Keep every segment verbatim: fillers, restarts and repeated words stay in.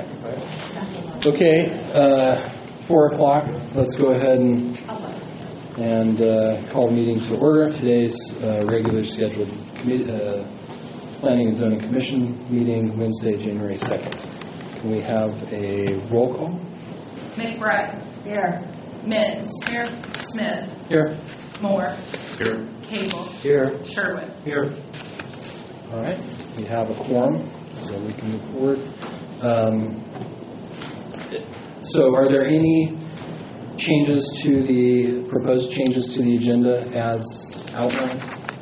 Okay, uh, four o'clock. Let's go ahead and and uh, call the meeting to order. Today's uh, regular scheduled committee, uh, Planning and Zoning Commission meeting, Wednesday, January second. Can we have a roll call? McBride. Here. Mittens. Here. Smith. Here. Moore. Here. Cable. Here. Sherwood. Here. All right. We have a quorum, so we can move forward. Um, so are there any changes to the, proposed changes to the agenda as outlined?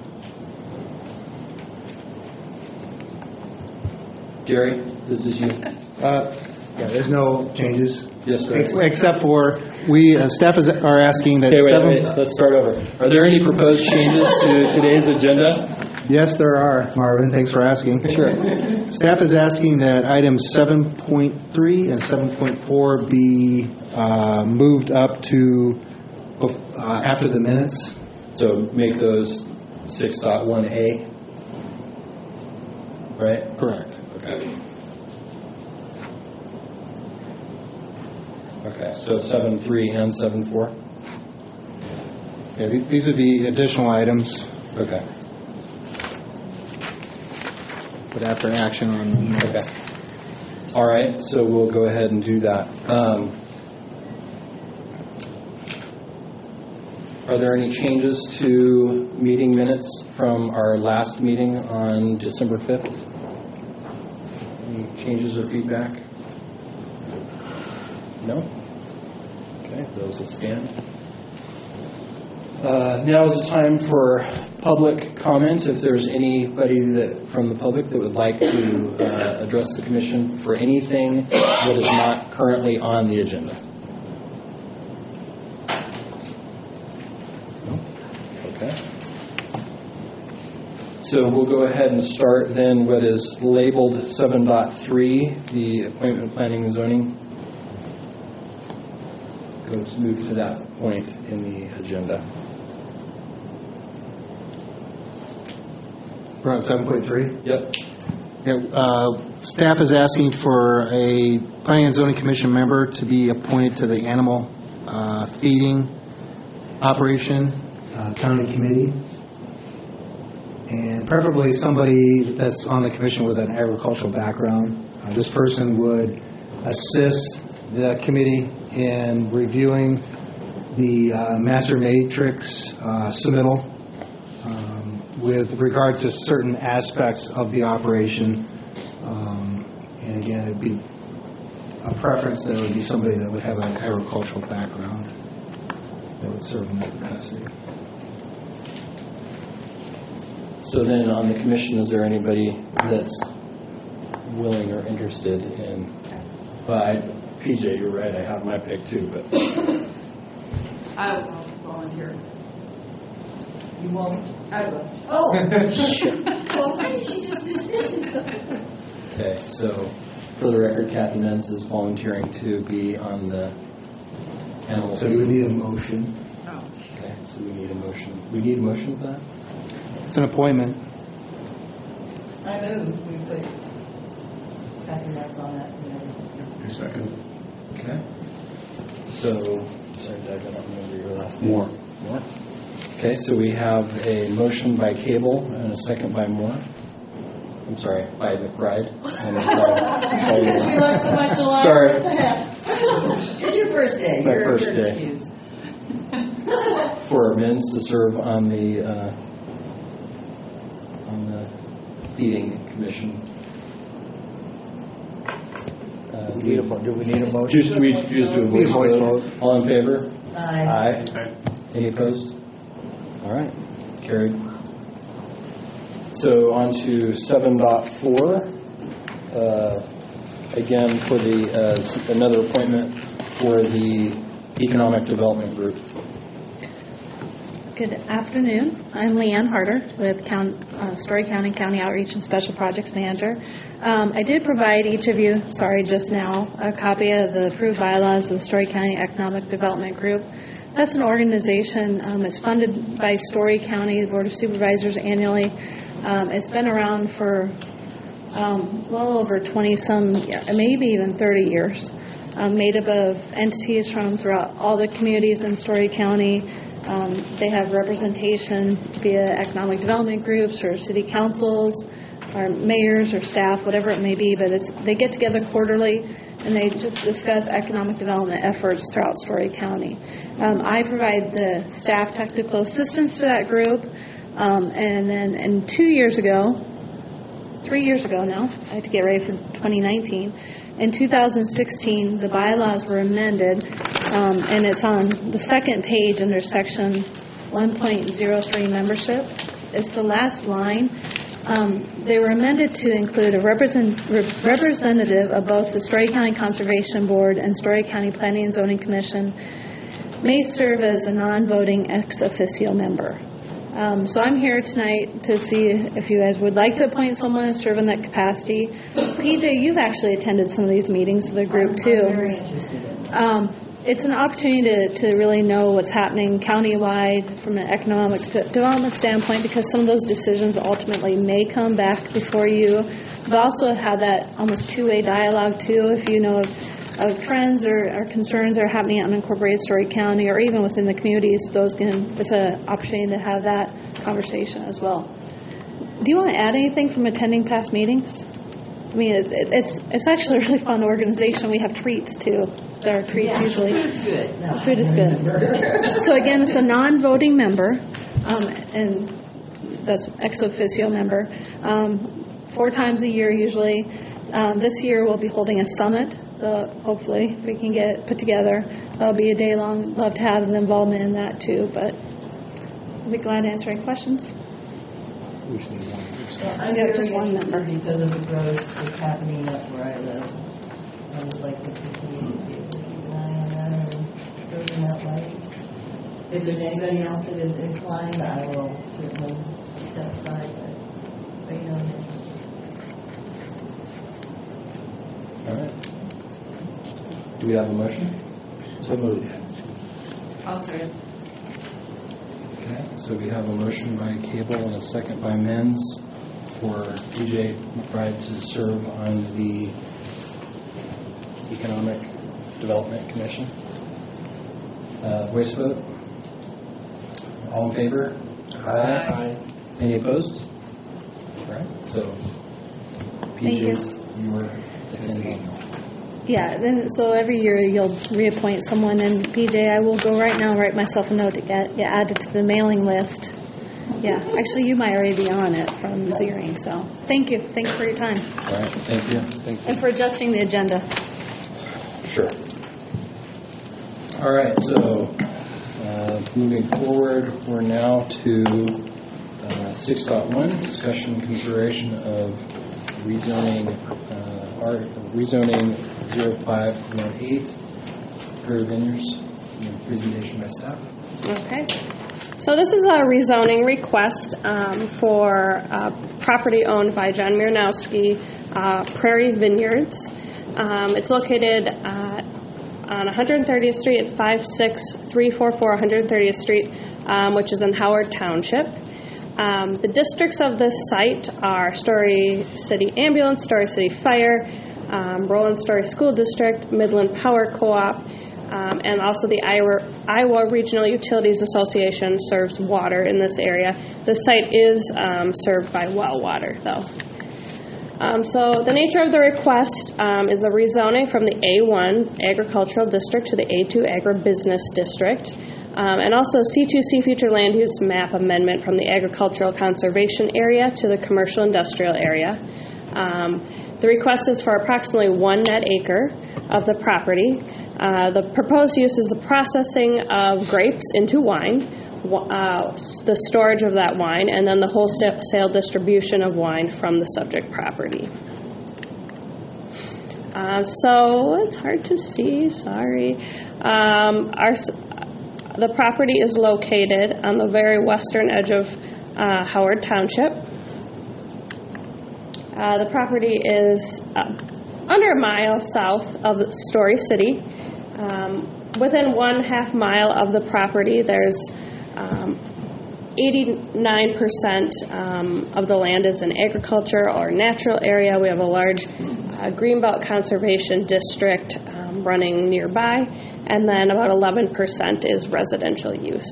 Jerry, this is you. Uh, yeah, there's no changes. Yes, sir. Ex- Except for, we, uh, staff is, are asking that Okay, wait, seven... wait, let's start over. Are there any proposed changes to today's agenda? Yes, there are, Marvin. Thanks for asking. Sure. Staff is asking that items seven point three and seven point four be uh, moved up to uh, after the minutes. So make those six point one A, right? Correct. Okay. Okay, so seven three and seven four? Yeah, th- these are the additional items, Okay. but after action on the minutes. Okay. All right, so we'll go ahead and do that. Um, are there any changes to meeting minutes from our last meeting on December fifth? Any changes or feedback? No? Okay, those will stand. Uh, now is the time for public comment. If there's anybody that from the public that would like to uh, address the commission for anything that is not currently on the agenda. No? Okay. So we'll go ahead and start then what is labeled seven point three, the appointment planning and zoning. Let's move to that point in the agenda. We're on seven point three? Yep. Yeah, uh, staff is asking for a Planning and Zoning Commission member to be appointed to the animal uh, feeding operation uh, county committee, and preferably somebody that's on the commission with an agricultural background. Uh, this person would assist the committee in reviewing the uh, master matrix uh, submittal um, with regard to certain aspects of the operation. Um, and again, it would be a preference that it would be somebody that would have an agricultural background that would serve in that capacity. So then on the commission, is there anybody that's willing or interested in, well, I, P J, you're right, I have my pick too, but. I will volunteer. You won't? I will. Oh. Well, why did she just dismiss it? Okay, so for the record, Kathy Menz is volunteering to be on the animal. So you would need a motion. Oh. Okay, so we need a motion. We need a motion for that? It's an appointment. I move we put Kathy Metz on that committee. Second. Okay. So, sorry, Doug, I don't remember your last name. Moore. Moore. Okay, so we have a motion by Cable and a second by Moore. I'm sorry, by McBride. And by, We look so much alike. Sorry. What's that? It's your first day. It's my You're, first you're day. excused. For Menz to serve on the uh, on the feeding commission. Uh, Do we need a, do we need a motion? Just, we just do a voice Voice vote. vote. All in favor? Aye. Aye. Any opposed? All right, carried. So on to seven point four. Uh, again, for the uh, another appointment for the Economic Development Group. Good afternoon. I'm Leanne Harder with Count, uh, Story County County Outreach and Special Projects Manager. Um, I did provide each of you, sorry, just now, a copy of the approved bylaws of the Story County Economic Development Group. That's an organization. Um, it's funded by Story County Board of Supervisors annually. Um, it's been around for um, well over twenty-some, maybe even thirty years, um, made up of entities from throughout all the communities in Story County. Um, they have representation via economic development groups or city councils or mayors or staff, whatever it may be, but it's, they get together quarterly and they just discuss economic development efforts throughout Story County. Um, I provide the staff technical assistance to that group, um, and then and two years ago, three years ago now, I had to get ready for twenty nineteen, in two thousand sixteen, the bylaws were amended, um, and it's on the second page under section one point oh three membership. It's the last line. Um, they were amended to include a represent, rep- representative of both the Story County Conservation Board and Story County Planning and Zoning Commission may serve as a non-voting ex officio member. Um, so I'm here tonight to see if you guys would like to appoint someone to serve in that capacity. P J, you've actually attended some of these meetings of the group too. I'm very interested in that. Um, it's an opportunity to, to really know what's happening countywide from an economic de- development standpoint, because some of those decisions ultimately may come back before you, but also have that almost two-way dialogue too. If you know of, of trends or, or concerns that are happening in unincorporated Story County or even within the communities, those can, it's an opportunity to have that conversation as well. Do you want to add anything from attending past meetings? I mean, it, it, it's it's actually a really fun organization. We have treats too. There are treats Yeah, usually. Food's good. No, Food is good. So again, it's a non-voting member, um, and that's ex officio member. Um, four times a year usually. Um, this year we'll be holding a summit. Uh, hopefully we can get it put together. That'll be a day long. Love to have an involvement in that too. But I'll be glad to answer any questions. We just need one. Well, I'm Yeah, very just one interested member. because of the growth that's happening up where I live. I would like to continue to be able to keep an eye on that and serve in that light. If there's anybody else that is inclined, I will certainly step aside, but, but you know, All right. Do we have a motion? So moved. I'll say it. Okay, so we have a motion by Cable and a second by Menz for P J McBride to serve on the Economic Development Commission. Uh, voice vote. All in favor? Aye. Any opposed? All right, so Thank you. P J's your attending. Yeah, then so every year you'll reappoint someone, and P J, I will go right now and write myself a note to get, get added to the mailing list. Yeah, actually you might already be on it from Zeering, so thank you. Thanks for your time. All right, thank you. Thank you. And for adjusting the agenda. Sure. All right, so uh, moving forward, we're now to uh, six point one, discussion and consideration of rezoning uh, our rezoning zero five one eight Prairie Vineyards. Presentation by staff. Okay. So this is a rezoning request um, for uh, property owned by John Miranowski, uh, Prairie Vineyards. Um, it's located uh, on one hundred thirtieth Street at five six three four four one hundred thirtieth Street, um, which is in Howard Township. Um, the districts of this site are Story City Ambulance, Story City Fire, um, Roland Story School District, Midland Power Co-op, um, and also the Iowa, Iowa Regional Utilities Association serves water in this area. The site is um, served by well water, though. Um, so the nature of the request um, is a rezoning from the A one Agricultural District to the A two Agribusiness District. Um, and also C two C Future Land Use Map Amendment from the Agricultural Conservation Area to the Commercial Industrial Area. Um, the request is for approximately one net acre of the property. Uh, the proposed use is the processing of grapes into wine, uh, the storage of that wine, and then the wholesale distribution of wine from the subject property. Uh, so it's hard to see, sorry. Um, our The property is located on the very western edge of uh, Howard Township. Uh, the property is uh, under a mile south of Story City. Um, within one half mile of the property, there's um, eighty-nine percent um, of the land is in agriculture or natural area. We have a large uh, Greenbelt Conservation District um, running nearby, and then about eleven percent is residential use.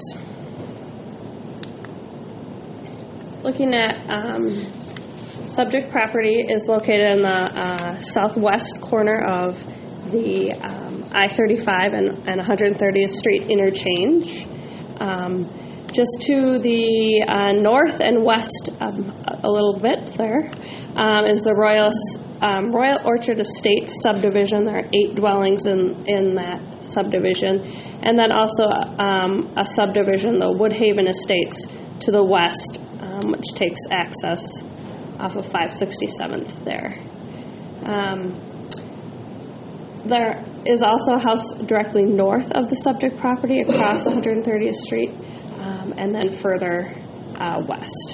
Looking at um, subject property is located in the uh, southwest corner of the um, I thirty-five and, and one hundred thirtieth Street interchange. Um, just to the uh, north and west um, a little bit there um, is the Royal, um, Royal Orchard Estates subdivision. There are eight dwellings in, in that subdivision. And then also um, a subdivision, the Woodhaven Estates, to the west, um, which takes access off of five sixty-seventh there. Um, there is also a house directly north of the subject property across one hundred thirtieth Street, um, and then further uh, west.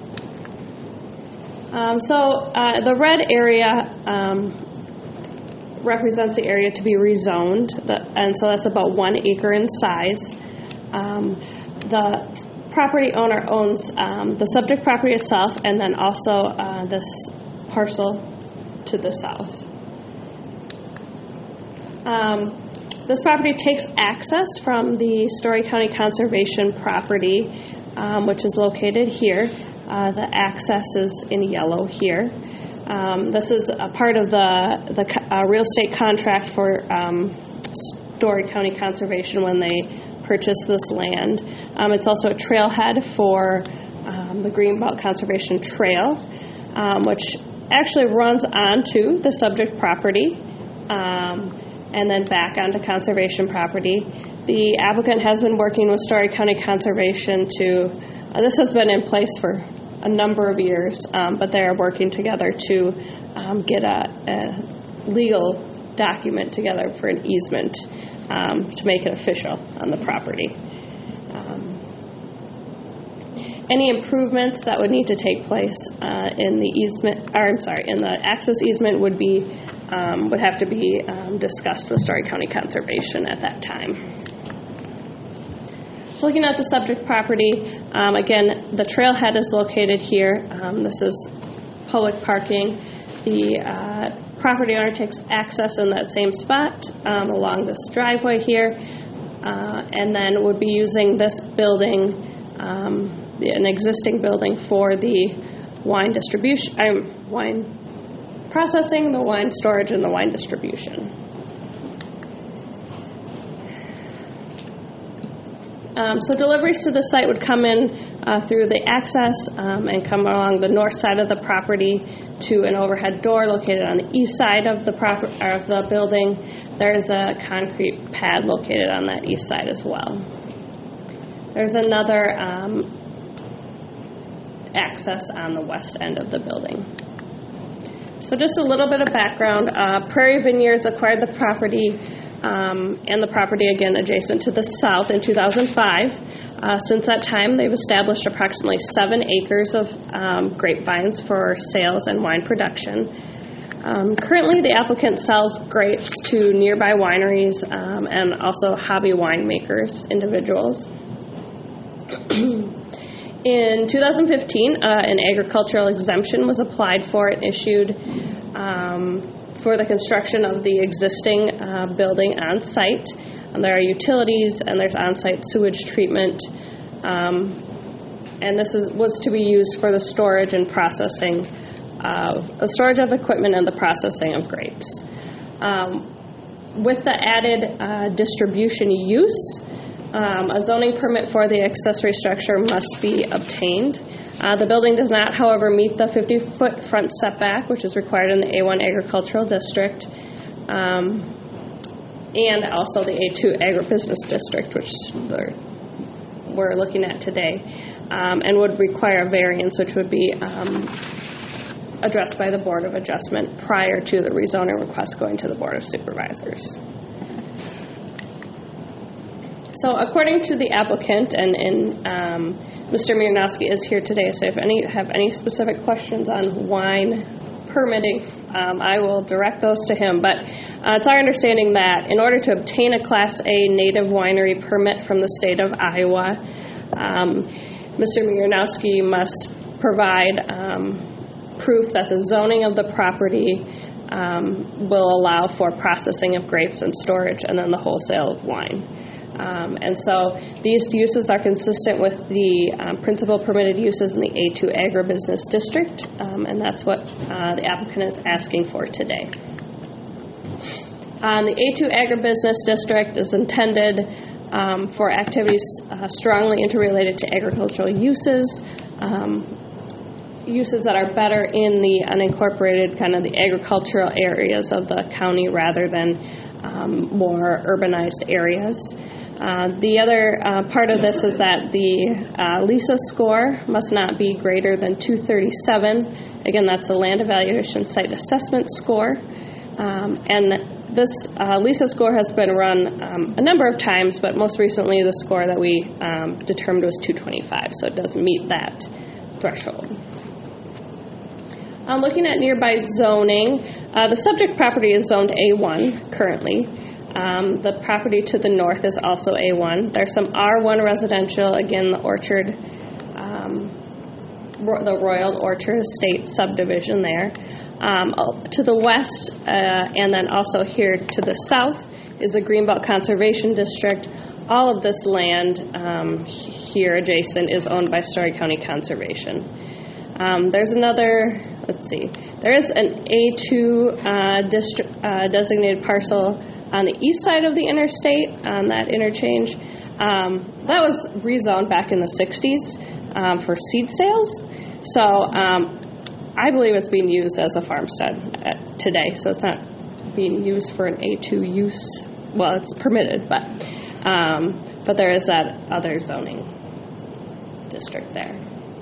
Um, so uh, the red area um, represents the area to be rezoned, the, and so that's about one acre in size. Um, the property owner owns um, the subject property itself, and then also uh, this parcel to the south. Um, this property takes access from the Story County Conservation property, um, which is located here. Uh, the access is in yellow here. Um, this is a part of the, the uh, real estate contract for um, Story County Conservation when they purchased this land. Um, it's also a trailhead for um, the Greenbelt Conservation Trail, um, which actually runs onto the subject property um, and then back onto conservation property. The applicant has been working with Story County Conservation to, uh, this has been in place for a number of years, um, but they are working together to um, get a, a legal document together for an easement um, to make it official on the property. Um, any improvements that would need to take place uh, in the easement, or I'm sorry, in the access easement would be um, would have to be um, discussed with Story County Conservation at that time. So looking at the subject property, um, again, the trailhead is located here. Um, this is public parking. The uh, property owner takes access in that same spot um, along this driveway here, uh, and then would be using this building, um, an existing building, for the wine distribution, um, wine processing, the wine storage, and the wine distribution. Um, so deliveries to the site would come in uh, through the access um, and come along the north side of the property to an overhead door located on the east side of the proper of the building. There's a concrete pad located on that east side as well. There's another um, access on the west end of the building. So just a little bit of background. Uh, Prairie Vineyards acquired the property Um, and the property, again, adjacent to the south in two thousand five. Uh, since that time, they've established approximately seven acres of um, grapevines for sales and wine production. Um, currently, the applicant sells grapes to nearby wineries um, and also hobby winemakers, individuals. In two thousand fifteen, uh, an agricultural exemption was applied for and issued um, for the construction of the existing uh, building on site. And there are utilities and there's on-site sewage treatment. Um, and this is, was to be used for the storage and processing of the storage of equipment and the processing of grapes. Um, with the added uh, distribution use, um, a zoning permit for the accessory structure must be obtained. Uh, the building does not, however, meet the fifty-foot front setback, which is required in the A one agricultural district, um, and also the A two agribusiness district, which we're looking at today, um, and would require a variance, which would be um, addressed by the Board of Adjustment prior to the rezoning request going to the Board of Supervisors. So according to the applicant, and, and um, Mister Miernowski is here today, so if any have any specific questions on wine permitting, um, I will direct those to him. But uh, it's our understanding that in order to obtain a Class A native winery permit from the state of Iowa, um, Mister Miernowski must provide um, proof that the zoning of the property um, will allow for processing of grapes and storage, and then the wholesale of wine. Um, and so these uses are consistent with the um, principal permitted uses in the A two agribusiness district, um, and that's what uh, the applicant is asking for today. Um, the A two agribusiness district is intended um, for activities uh, strongly interrelated to agricultural uses, um, uses that are better in the unincorporated kind of the agricultural areas of the county rather than um, more urbanized areas. Uh, the other uh, part of this is that the uh, LISA score must not be greater than two thirty-seven. Again, that's a land evaluation site assessment score. Um, and this uh, LISA score has been run um, a number of times, but most recently the score that we um, determined was two twenty-five, so it doesn't meet that threshold. Um, looking at nearby zoning, uh, the subject property is zoned A one currently. Um, the property to the north is also A one. There's some R one residential, again, the Orchard, um, ro- the Royal Orchard Estate subdivision there. Um, to the west, uh, and then also here to the south, is the Greenbelt Conservation District. All of this land um, here adjacent is owned by Story County Conservation. Um, there's another, let's see, there is an A two uh, district, uh, designated parcel on the east side of the interstate, on that interchange. Um, that was rezoned back in the sixties um, for seed sales. So um, I believe it's being used as a farmstead uh, today. So it's not being used for an A two use. Well, it's permitted, but um, but there is that other zoning district there.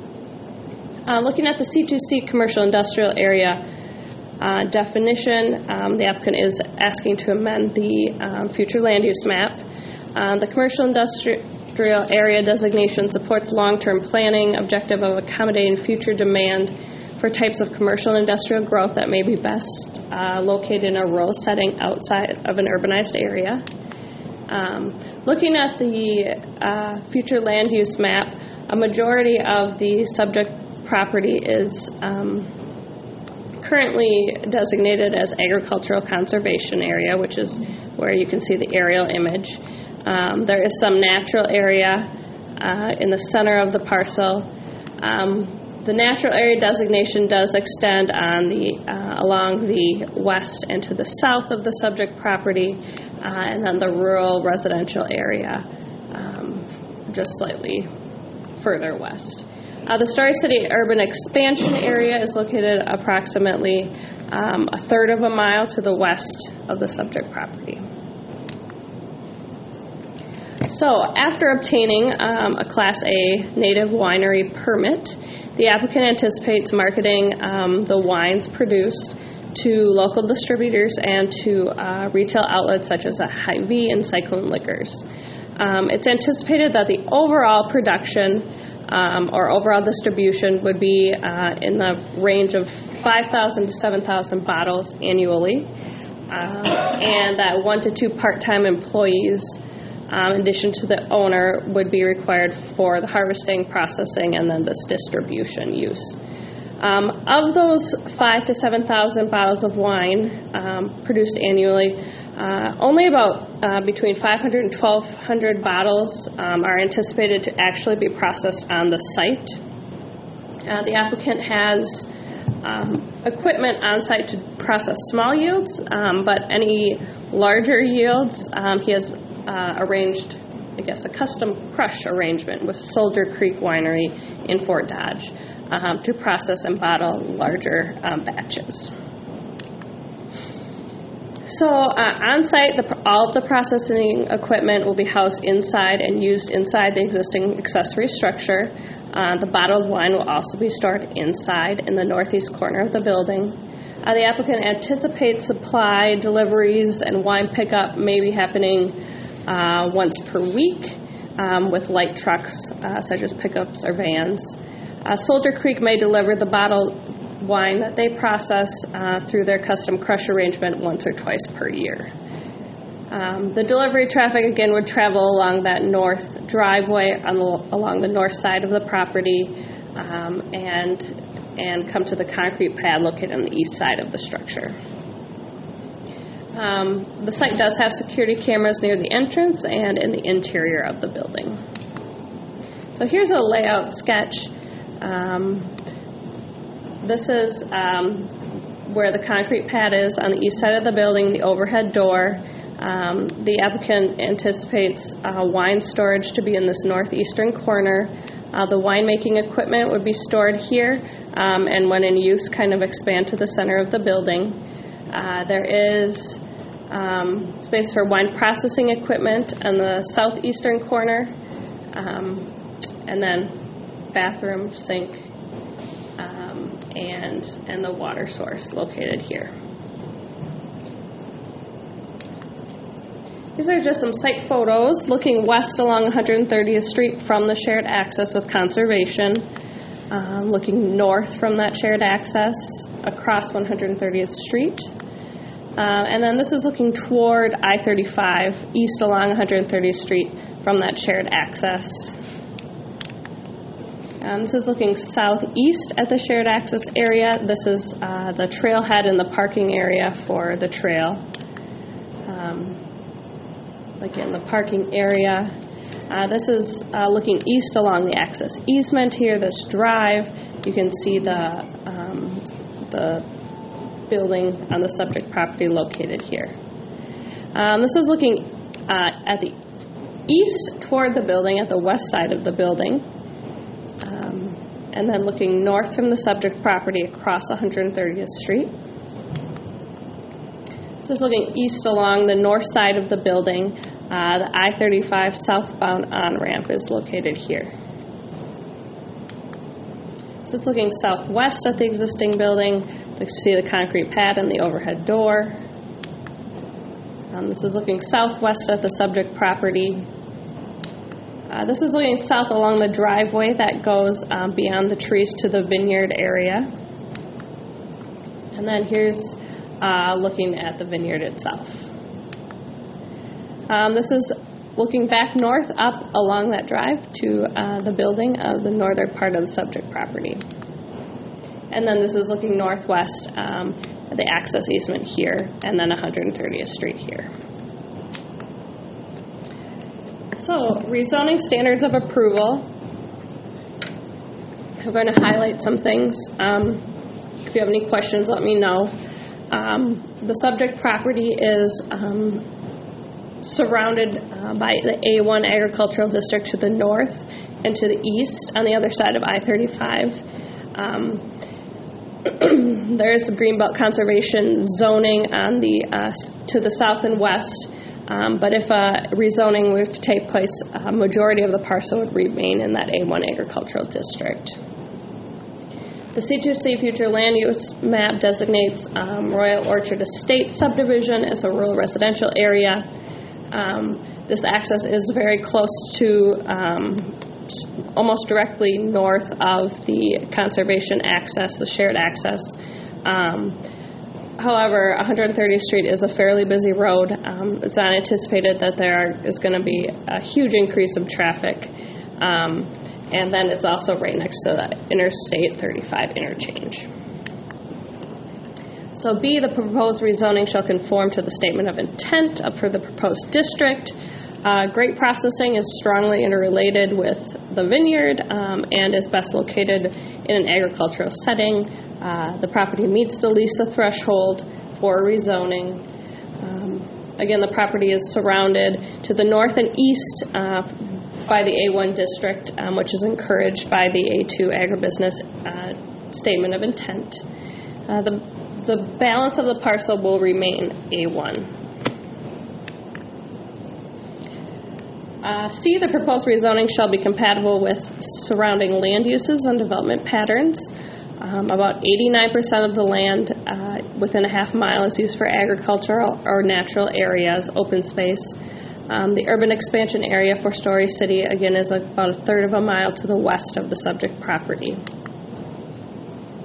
Uh, looking at the C two C commercial industrial area uh, definition, um, the applicant is asking to amend the um, future land use map. Uh, the commercial industrial area designation supports long-term planning, objective of accommodating future demand for types of commercial and industrial growth that may be best uh, located in a rural setting outside of an urbanized area. Um, looking at the uh, future land use map, a majority of the subject property is um, currently designated as agricultural conservation area, which is where you can see the aerial image. Um, there is some natural area uh, in the center of the parcel. Um, the natural area designation does extend on the uh, along the west and to the south of the subject property, uh, and then the rural residential area um, just slightly further west. Uh, the Story City urban expansion area is located approximately um, a third of a mile to the west of the subject property. So after obtaining um, a Class A native winery permit, the applicant anticipates marketing um, the wines produced to local distributors and to uh, retail outlets such as Hy-Vee and Cyclone Liquors. Um, it's anticipated that the overall production Um, or overall distribution would be uh, in the range of five thousand to seven thousand bottles annually, um, and that one to two part-time employees, um, in addition to the owner, would be required for the harvesting, processing, and then this distribution use. Um, of those five to seven thousand bottles of wine um, produced annually, uh, only about uh, between five hundred and twelve hundred bottles um, are anticipated to actually be processed on the site. Uh, the applicant has um, equipment on site to process small yields, um, but any larger yields, um, he has uh, arranged, I guess, a custom crush arrangement with Soldier Creek Winery in Fort Dodge um, to process and bottle larger um, batches. So uh, on site, the, all of the processing equipment will be housed inside and used inside the existing accessory structure. Uh, the bottled wine will also be stored inside in the northeast corner of the building. Uh, the applicant anticipates supply, deliveries, and wine pickup may be happening uh, once per week um, with light trucks uh, such as pickups or vans. Uh, Soldier Creek may deliver the bottled wine that they process uh, through their custom crush arrangement once or twice per year. Um, the delivery traffic, again, would travel along that north driveway on the, along the north side of the property um, and, and come to the concrete pad located on the east side of the structure. Um, the site does have security cameras near the entrance and in the interior of the building. So here's a layout sketch. Um, this is um, where the concrete pad is on the east side of the building, the overhead door. Um, the applicant anticipates uh, wine storage to be in this northeastern corner. Uh, the winemaking equipment would be stored here um, and when in use kind of expand to the center of the building. Uh, there is um, space for wine processing equipment on the southeastern corner, um, and then bathroom, sink, um, and, and the water source located here. These are just some site photos looking west along one hundred thirtieth Street from the shared access with conservation, um, looking north from that shared access across one hundred thirtieth Street. Uh, and then this is looking toward I thirty-five east along one hundred thirtieth Street from that shared access. Um, this is looking southeast at the shared access area. This is uh, the trailhead and the parking area for the trail. Um, Again, the parking area. Uh, this is uh, looking east along the access easement here, this drive. You can see the, um, the building on the subject property located here. Um, this is looking uh, at the east toward the building, at the west side of the building. Um, and then looking north from the subject property across one hundred thirtieth Street. This is looking east along the north side of the building. Uh, the I thirty-five southbound on-ramp is located here. This is looking southwest at the existing building. You can see the concrete pad and the overhead door. Um, this is looking southwest at the subject property. Uh, this is looking south along the driveway that goes um, beyond the trees to the vineyard area. And then here's Uh, looking at the vineyard itself. Um, this is looking back north up along that drive to uh, the building of the northern part of the subject property. And then this is looking northwest um, at the access easement here, and then one hundred thirtieth Street here. So, rezoning standards of approval. I'm going to highlight some things. Um, if you have any questions, let me know. Um, the subject property is um, surrounded uh, by the A one agricultural district to the north and to the east on the other side of I thirty-five. Um, there is the Greenbelt Conservation zoning on the uh, to the south and west, um, but if a rezoning were to take place, a majority of the parcel would remain in that A one agricultural district. The C two C future land use map designates um, Royal Orchard Estate subdivision as a rural residential area. Um, this access is very close to, um, almost directly north of the conservation access, the shared access. Um, however, one hundred thirtieth Street is a fairly busy road. Um, it's not anticipated that there is going to be a huge increase of traffic. Um, And then it's also right next to the Interstate thirty-five interchange. So B, the proposed rezoning shall conform to the statement of intent for the proposed district. Uh, grape processing is strongly interrelated with the vineyard um, and is best located in an agricultural setting. Uh, the property meets the LISA threshold for rezoning. Um, again, the property is surrounded to the north and east uh, by the A one district, um, which is encouraged by the A two agribusiness uh, statement of intent. Uh, the, the balance of the parcel will remain A one. Uh, C, the proposed rezoning shall be compatible with surrounding land uses and development patterns. Um, about eighty-nine percent of the land uh, within a half mile is used for agricultural or natural areas, open space. Um, the urban expansion area for Story City, again, is about a third of a mile to the west of the subject property.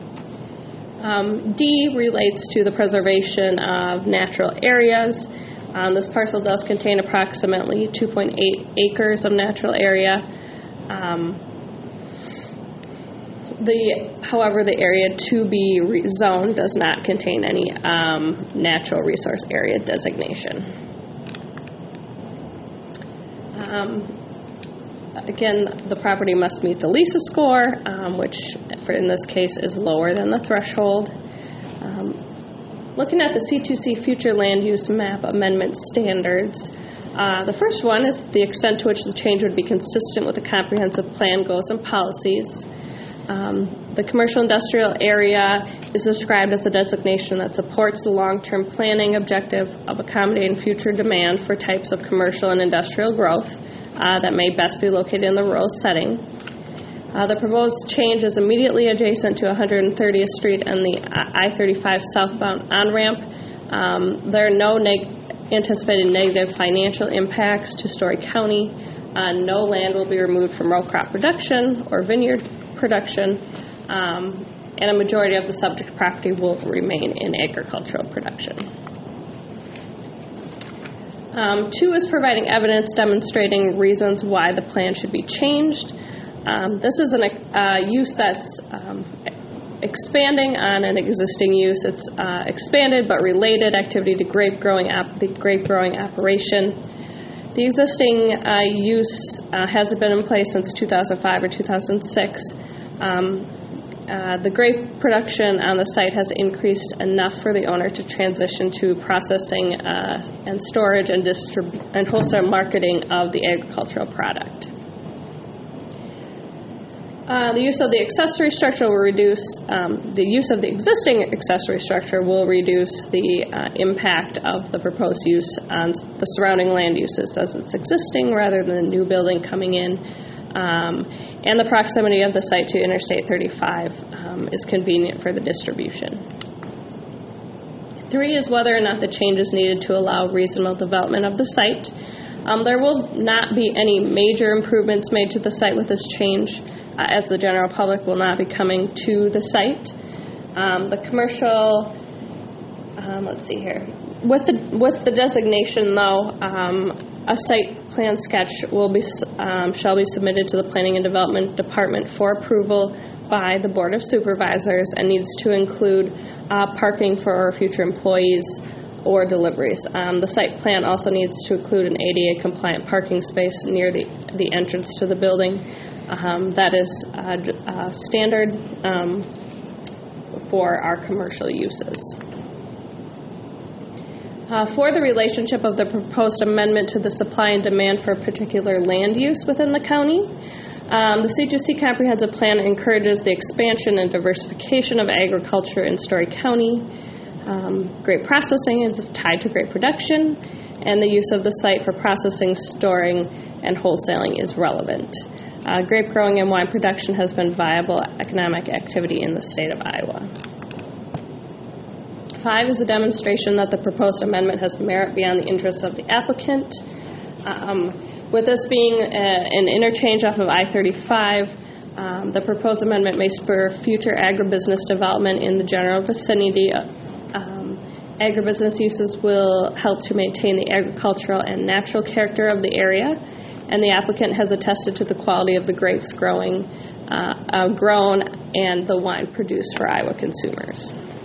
Um, D relates to the preservation of natural areas. Um, this parcel does contain approximately two point eight acres of natural area. Um, the, however, the area to be rezoned does not contain any um, natural resource area designation. Um, Again, the property must meet the LISA score, um, which for in this case is lower than the threshold. Um, looking at the C two C Future Land Use Map Amendment Standards, uh, the first one is the extent to which the change would be consistent with the comprehensive plan goals and policies. Um, the commercial industrial area is described as a designation that supports the long-term planning objective of accommodating future demand for types of commercial and industrial growth Uh, that may best be located in the rural setting. Uh, the proposed change is immediately adjacent to one hundred thirtieth Street and the I thirty-five southbound on-ramp. Um, there are no neg- anticipated negative financial impacts to Story County. Uh, no land will be removed from row crop production or vineyard production, um, and a majority of the subject property will remain in agricultural production. Um, two is providing evidence demonstrating reasons why the plan should be changed. Um, this is a uh, use that's um, expanding on an existing use. It's uh, expanded but related activity to grape growing op- the grape growing operation. The existing uh, use uh, hasn't been in place since two thousand five or two thousand six. Um, Uh, the grape production on the site has increased enough for the owner to transition to processing uh, and storage and distrib- and wholesale marketing of the agricultural product. Uh, the use of the accessory structure will reduce, um, the use of the existing accessory structure will reduce the uh, impact of the proposed use on the surrounding land uses as it's existing rather than a new building coming in. Um, and the proximity of the site to Interstate thirty-five um, is convenient for the distribution. Three is whether or not the change is needed to allow reasonable development of the site. Um, there will not be any major improvements made to the site with this change, uh, as the general public will not be coming to the site. Um, the commercial, um, let's see here, with the with the designation though. Um, A site plan sketch will be um, shall be submitted to the Planning and Development Department for approval by the Board of Supervisors and needs to include uh, parking for future employees or deliveries. Um, the site plan also needs to include an A D A compliant parking space near the, the entrance to the building. Um, that is uh, uh, standard um, for our commercial uses. Uh, for the relationship of the proposed amendment to the supply and demand for a particular land use within the county, um, the C two C Comprehensive Plan encourages the expansion and diversification of agriculture in Story County. Um, grape processing is tied to grape production, and the use of the site for processing, storing, and wholesaling is relevant. Uh, grape growing and wine production has been viable economic activity in the state of Iowa. Five is a demonstration that the proposed amendment has merit beyond the interests of the applicant. Um, with this being a, an interchange off of I thirty-five, um, the proposed amendment may spur future agribusiness development in the general vicinity. Um, agribusiness uses will help to maintain the agricultural and natural character of the area, and the applicant has attested to the quality of the grapes growing, uh, uh, grown and the wine produced for Iowa consumers.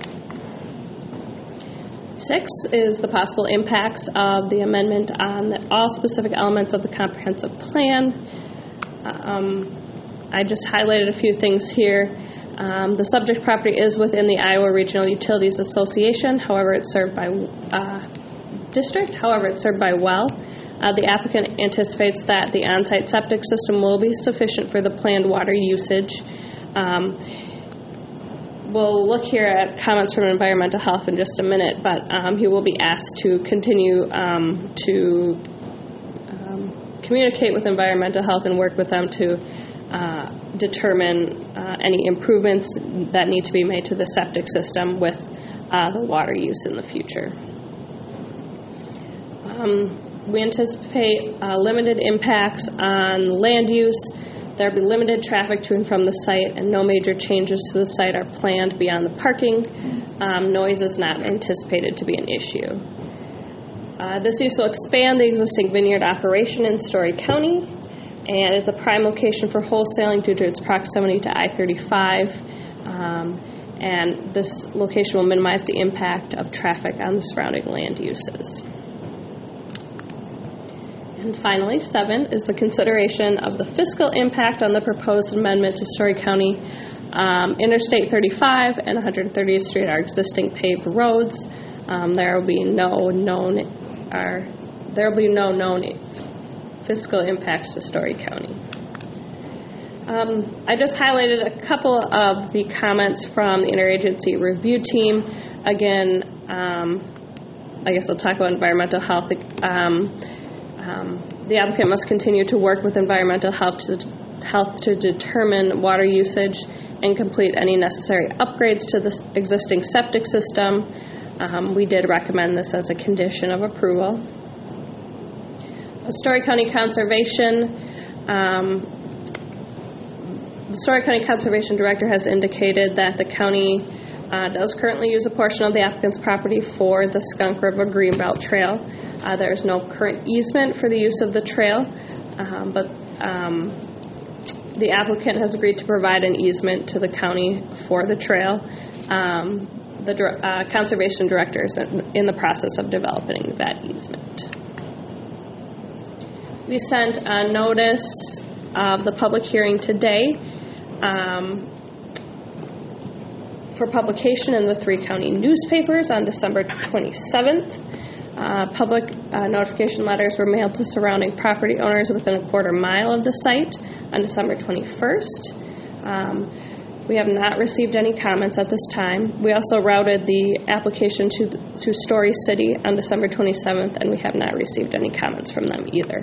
Six is the possible impacts of the amendment on the, all specific elements of the comprehensive plan. Um, I just highlighted a few things here. Um, the subject property is within the Iowa Regional Utilities Association. However, it's served by uh, district. However, it's served by well. Uh, the applicant anticipates that the on-site septic system will be sufficient for the planned water usage. Um, We'll look here at comments from Environmental Health in just a minute, but um, he will be asked to continue um, to um, communicate with Environmental Health and work with them to uh, determine uh, any improvements that need to be made to the septic system with uh, the water use in the future. Um, we anticipate uh, limited impacts on land use. There will be limited traffic to and from the site, and no major changes to the site are planned beyond the parking. Um, noise is not anticipated to be an issue. Uh, This use will expand the existing vineyard operation in Story County, and it's a prime location for wholesaling due to its proximity to I thirty-five. Um, and this location will minimize the impact of traffic on the surrounding land uses. And finally, seven is the consideration of the fiscal impact on the proposed amendment to Story County. Um, Interstate thirty-five and one hundred thirtieth Street are existing paved roads. Um, there will be no known, or there will be no known fiscal impacts to Story County. Um, I just highlighted a couple of the comments from the interagency review team. Again, um, I guess I'll talk about environmental health. Um, um, the applicant must continue to work with environmental health to, health to determine water usage and complete any necessary upgrades to the existing septic system. Um, we did recommend this as a condition of approval. The Story County Conservation um, The Story County Conservation Director has indicated that the county uh, does currently use a portion of the applicant's property for the Skunk River Greenbelt Trail. Uh, there is no current easement for the use of the trail, um, but um, the applicant has agreed to provide an easement to the county for the trail. Um, the uh, Conservation Director is in the process of developing that easement. We sent a notice of the public hearing today Um, for publication in the three county newspapers on December twenty-seventh. Uh, public uh, notification letters were mailed to surrounding property owners within a quarter mile of the site on December twenty-first. Um, we have not received any comments at this time. We also routed the application to, to Story City on December twenty-seventh, and we have not received any comments from them either.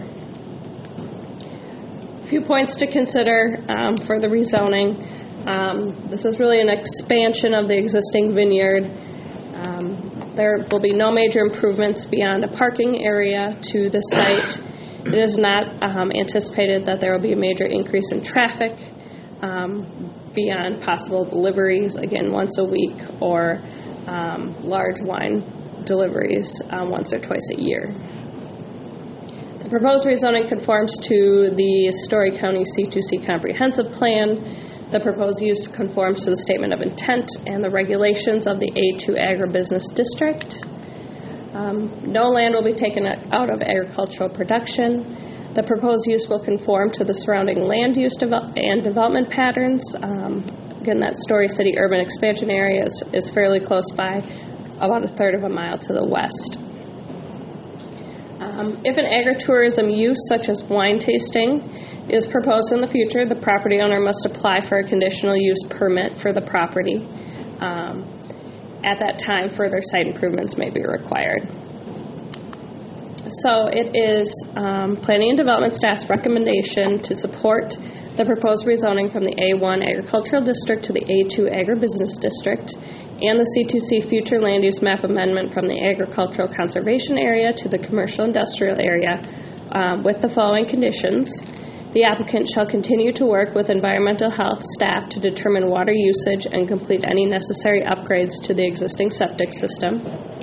A few points to consider um, for the rezoning. Um, this is really an expansion of the existing vineyard. Um, there will be no major improvements beyond a parking area to the site. It is not um, anticipated that there will be a major increase in traffic um, beyond possible deliveries, again, once a week, or um, large wine deliveries um, once or twice a year. The proposed rezoning conforms to the Story County C two C comprehensive plan. The proposed use conforms to the statement of intent and the regulations of the A two agribusiness district. Um, no land will be taken out of agricultural production. The proposed use will conform to the surrounding land use devel- and development patterns. Um, again, that Story City urban expansion area is, is fairly close by, about a third of a mile to the west. Um, if an agritourism use such as wine tasting is proposed in the future, the property owner must apply for a conditional use permit for the property. Um, at that time, further site improvements may be required. So it is um, Planning and Development staff's recommendation to support the proposed rezoning from the A one agricultural district to the A two agribusiness district, and the C two C future land use map amendment from the agricultural conservation area to the commercial industrial area um, with the following conditions. The applicant shall continue to work with environmental health staff to determine water usage and complete any necessary upgrades to the existing septic system.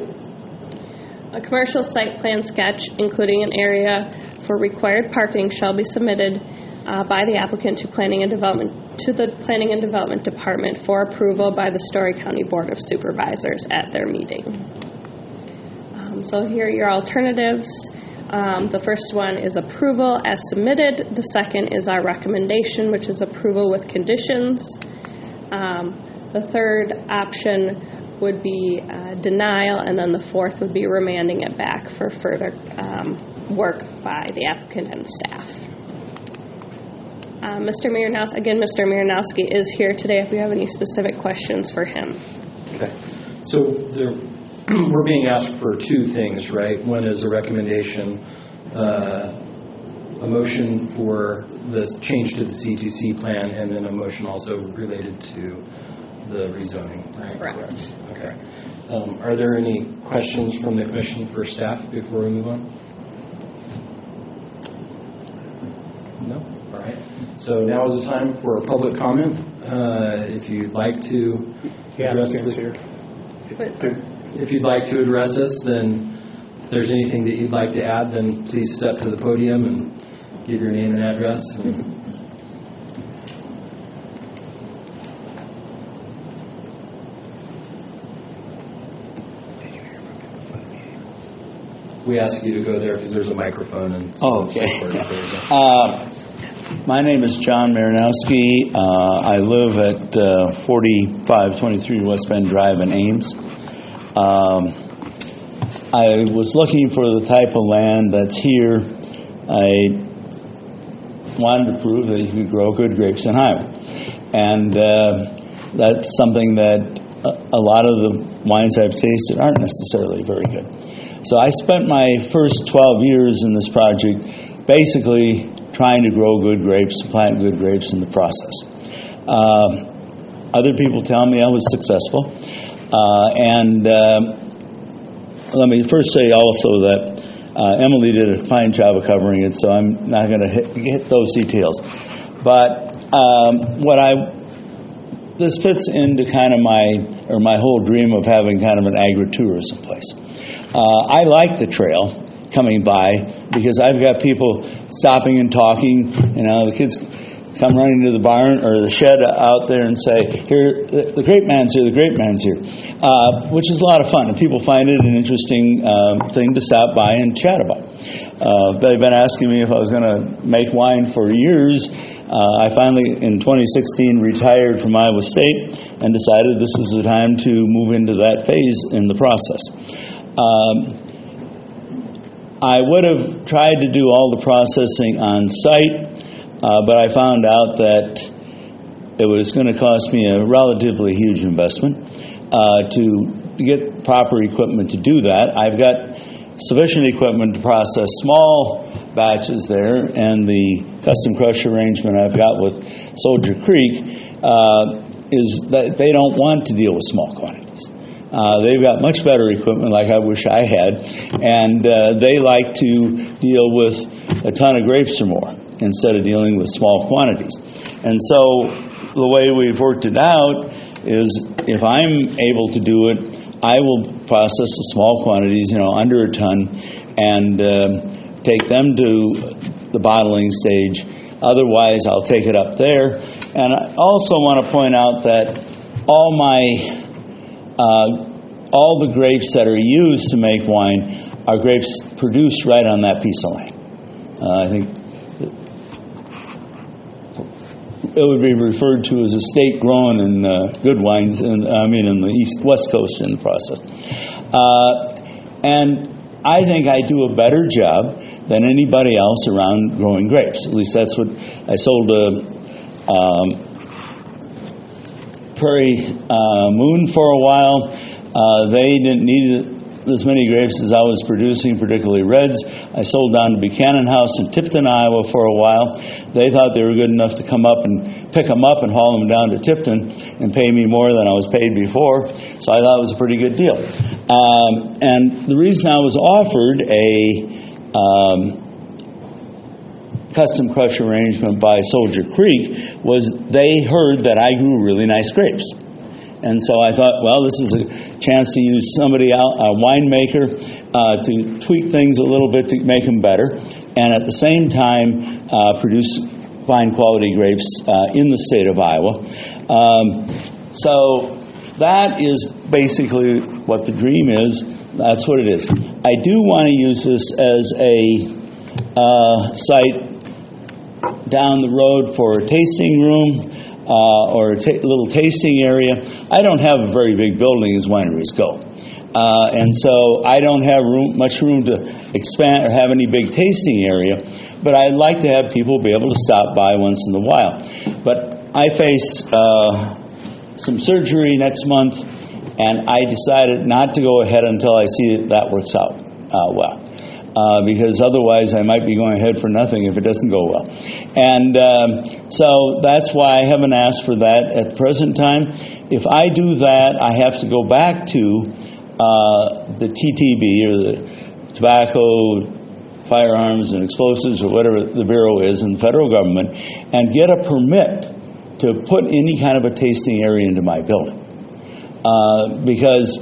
A commercial site plan sketch, including an area for required parking, shall be submitted uh, by the applicant to Planning and Development to the Planning and Development Department for approval by the Story County Board of Supervisors at their meeting. Um, so here are your alternatives. Um, the first one is approval as submitted. The second is our recommendation, which is approval with conditions. Um, the third option would be uh, denial, and then the fourth would be remanding it back for further um, work by the applicant and staff. Uh, Mister Miranowski, again, Mister Miranowski is here today if you have any specific questions for him. Okay. So there, we're being asked for two things, right? One is a recommendation, uh, a motion for this change to the C two C plan, and then a motion also related to the rezoning. Right? Correct. Okay. Um, are there any questions from the commission for staff before we move on? No? All right. So now is the time for a public comment. Uh, if you'd like to yeah, address the here. If you'd like to address us, then there's anything that you'd like to add, then please step to the podium and give your name and address. We ask you to go there because there's a microphone. And so oh, okay. uh, my name is John Marinowski. Uh, I live at uh, forty-five twenty-three West Bend Drive in Ames. Um, I was looking for the type of land that's here. I wanted to prove that you could grow good grapes in Iowa. And uh, that's something that a, a lot of the wines I've tasted aren't necessarily very good. So I spent my first twelve years in this project basically trying to grow good grapes, plant good grapes in the process. Uh, other people tell me I was successful. Uh, and uh, let me first say also that uh, Emily did a fine job of covering it, so I'm not going to hit, hit those details. But um, what I this fits into kind of my or my whole dream of having kind of an agritourism place. Uh, I like the trail coming by because I've got people stopping and talking. You know, the kids come running to the barn or the shed out there and say, "Here, the, the grape man's here. The grape man's here," uh, which is a lot of fun, and people find it an interesting um, thing to stop by and chat about. Uh, they've been asking me if I was going to make wine for years. Uh, I finally, in twenty sixteen, retired from Iowa State and decided this is the time to move into that phase in the process. Um, I would have tried to do all the processing on site, uh, but I found out that it was going to cost me a relatively huge investment uh, to get proper equipment to do that. I've got sufficient equipment to process small batches there, and the custom crush arrangement I've got with Soldier Creek uh, is that they don't want to deal with small quantities. Uh, they've got much better equipment like I wish I had, and uh, they like to deal with a ton of grapes or more instead of dealing with small quantities. And so the way we've worked it out is if I'm able to do it, I will process the small quantities, you know, under a ton, and uh, take them to the bottling stage. Otherwise, I'll take it up there. And I also want to point out that all my uh, all the grapes that are used to make wine are grapes produced right on that piece of land. Uh, I think it would be referred to as estate grown in uh, good wines, in, I mean in the east west coast in the process. Uh, and I think I do a better job than anybody else around growing grapes. At least that's what I sold a um, Prairie uh, Moon for a while. Uh, they didn't need as many grapes as I was producing, particularly reds. I sold down to Buchanan House in Tipton, Iowa for a while. They thought they were good enough to come up and pick them up and haul them down to Tipton and pay me more than I was paid before. So I thought it was a pretty good deal. Um, and the reason I was offered a um, custom crush arrangement by Soldier Creek was they heard that I grew really nice grapes. And so I thought, well, this is a chance to use somebody out, a winemaker, uh, to tweak things a little bit to make them better, and at the same time uh, produce fine quality grapes uh, in the state of Iowa. Um, so that is basically what the dream is. That's what it is. I do want to use this as a uh, site down the road for a tasting room. Uh, or a ta- little tasting area. I don't have a very big building as wineries go. Uh, and so I don't have room, much room to expand or have any big tasting area, but I'd like to have people be able to stop by once in a while. But I face uh, some surgery next month, and I decided not to go ahead until I see that that works out uh, well. Uh, because otherwise I might be going ahead for nothing if it doesn't go well. And um, so that's why I haven't asked for that at the present time. If I do that, I have to go back to uh, the T T B, or the Tobacco, Firearms, and Explosives, or whatever the Bureau is in the federal government, and get a permit to put any kind of a tasting area into my building. Uh, because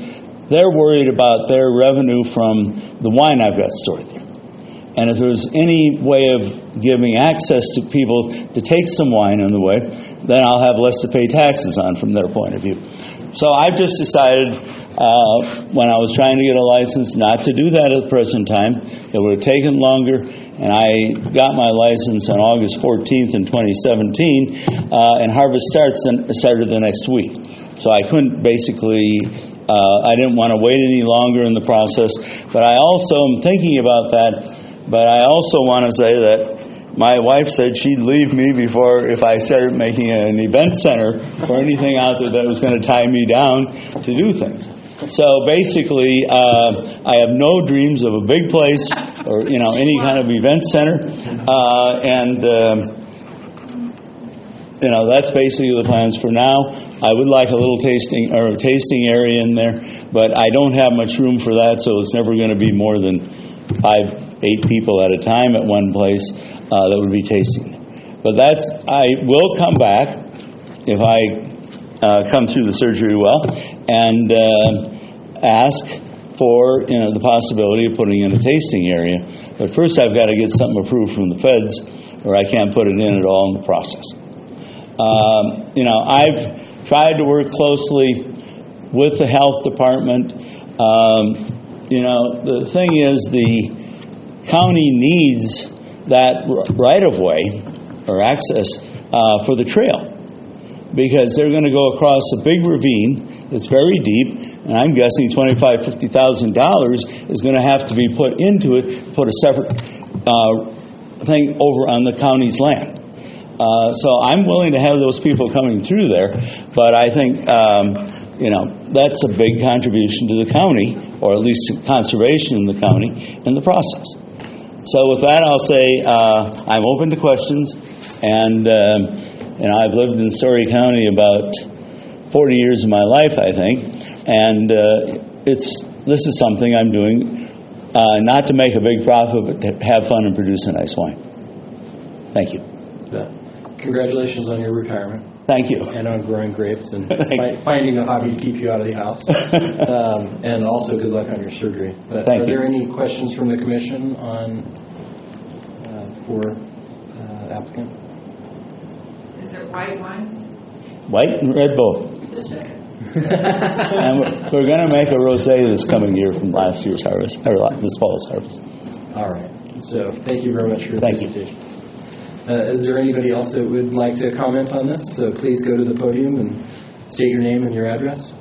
they're worried about their revenue from the wine I've got stored there. And if there's any way of giving access to people to take some wine on the way, then I'll have less to pay taxes on from their point of view. So I've just decided uh, when I was trying to get a license not to do that at the present time. It would have taken longer, and I got my license on August fourteenth in twenty seventeen, uh, and harvest starts then, started the next week. So I couldn't basically, uh, I didn't want to wait any longer in the process, but I also am thinking about that, but I also want to say that my wife said she'd leave me before if I started making an event center or anything out there that was going to tie me down to do things. So basically, uh, I have no dreams of a big place or, you know, any kind of event center. Uh, and, um, you know, that's basically the plans for now. I would like a little tasting or a tasting area in there, but I don't have much room for that, so it's never going to be more than five, eight people at a time at one place uh, that would be tasting. But that's, I will come back if I uh, come through the surgery well and uh, ask for, you know, the possibility of putting in a tasting area. But first I've got to get something approved from the feds, or I can't put it in at all in the process. Um, you know, I've tried to work closely with the health department. Um, you know, the thing is, the county needs that right-of-way or access uh, for the trail, because they're going to go across a big ravine that's very deep, and I'm guessing twenty-five thousand dollars, fifty thousand dollars is going to have to be put into it, put a separate uh, thing over on the county's land. Uh, so I'm willing to have those people coming through there, but I think, um, you know, that's a big contribution to the county, or at least to conservation in the county, in the process. So with that, I'll say uh, I'm open to questions, and um, you know, I've lived in Story County about forty years of my life, I think, and uh, it's this is something I'm doing uh, not to make a big profit, but to have fun and produce a nice wine. Thank you. Yeah. Congratulations on your retirement. Thank you. And on growing grapes and fi- finding a hobby to keep you out of the house. um, and also good luck on your surgery. But Thank are you. there any questions from the commission on uh, for uh, applicant? Is it white wine? White and red both. And we're, we're going to make a rosé this coming year from last year's harvest, or this fall's harvest. All right. So thank you very much for your Thank you. presentation. Uh, is there anybody else that would like to comment on this? So please go to the podium and state your name and your address.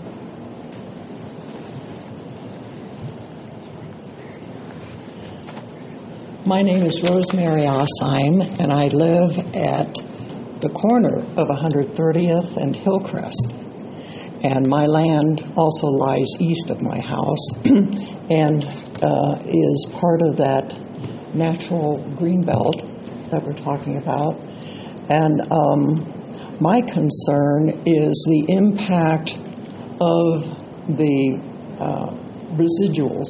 My name is Rosemary Osheim, and I live at the corner of one hundred thirtieth and Hillcrest. And my land also lies east of my house and uh, is part of that natural green belt that we're talking about. And um, my concern is the impact of the uh, residuals.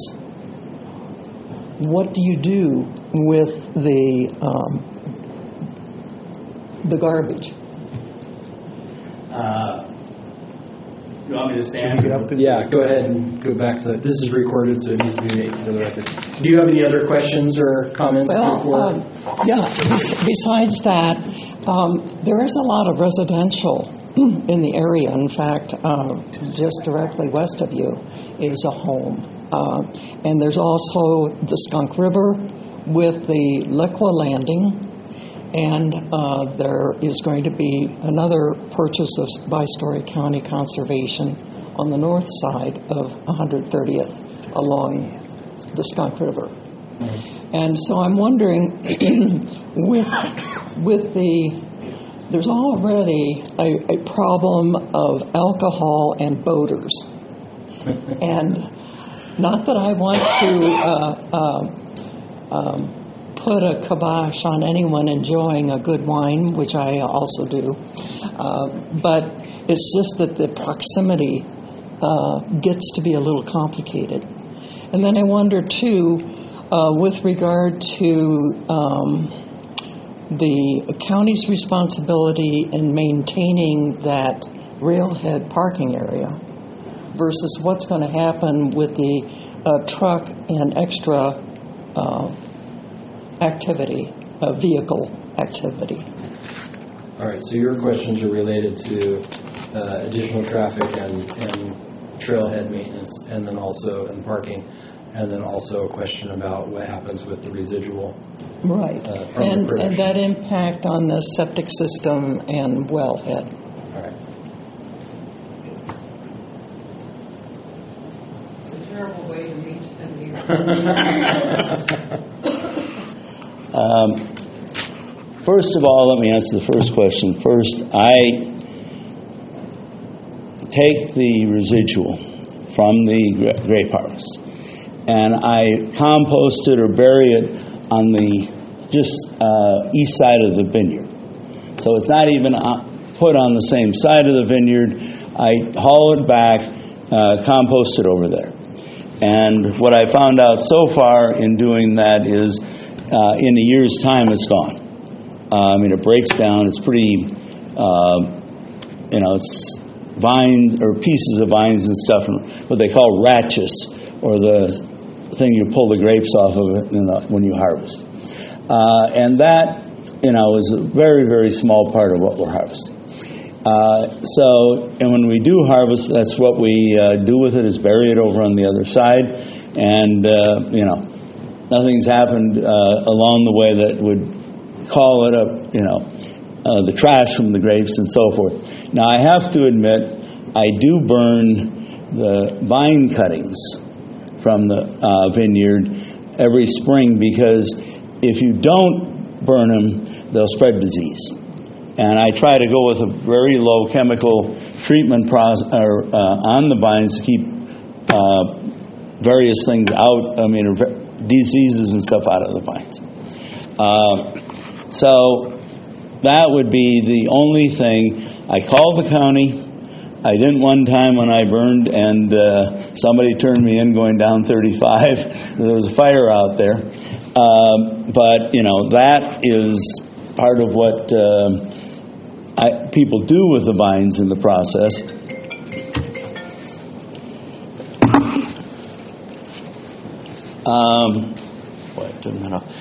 What do you do with the um, the garbage? Uh, you want me to stand? Yeah, go ahead and go back to that. This is recorded, so it needs to be made for the record. Do you have any other questions or comments Well, before? um, yeah, bes- besides that, um, there is a lot of residential in the area. In fact, uh, just directly west of you is a home. Uh, and there's also the Skunk River with the Lequa Landing, and uh, there is going to be another purchase of, by Story County Conservation on the north side of one hundred thirtieth along the Skunk River. Mm-hmm. And so I'm wondering, with with the, there's already a, a problem of alcohol and boaters. And not that I want to uh, uh, um, put a kibosh on anyone enjoying a good wine, which I also do, uh, but it's just that the proximity uh, gets to be a little complicated. And then I wonder, too, uh, with regard to um, the county's responsibility in maintaining that railhead parking area, versus what's going to happen with the uh, truck and extra uh, activity, uh, vehicle activity. All right, so your questions are related to uh, additional traffic and, and trailhead maintenance, and then also and parking, and then also a question about what happens with the residual. Right, uh, from and, the and that impact on the septic system and wellhead. All right. It's a terrible way to reach them. Um, first of all, let me answer the first question. First, I take the residual from the gra- grape harvest, and I compost it or bury it on the just uh, east side of the vineyard. So it's not even uh, put on the same side of the vineyard. I haul it back, uh, compost it over there. And what I found out so far in doing that is uh, in a year's time it's gone. Uh, I mean, it breaks down. It's pretty, uh, you know, it's vines or pieces of vines and stuff, what they call ratchets, or the thing you pull the grapes off of it, you know, when you harvest. Uh, and that, you know, is a very, very small part of what we're harvesting. Uh, so, and when we do harvest, that's what we uh, do with it, is bury it over on the other side. And, uh, you know, nothing's happened uh, along the way that would call it up, you know, uh, the trash from the grapes and so forth. Now, I have to admit, I do burn the vine cuttings from the uh, vineyard every spring, because if you don't burn them, they'll spread disease. And I try to go with a very low chemical treatment process or, uh, on the vines to keep uh, various things out, I mean, diseases and stuff out of the vines. Uh, so that would be the only thing. I called the county. I didn't one time when I burned, and uh, somebody turned me in going down thirty-five. There was a fire out there. Um, but, you know, that is part of what uh, I, people do with the vines in the process. Um, boy, I took that off.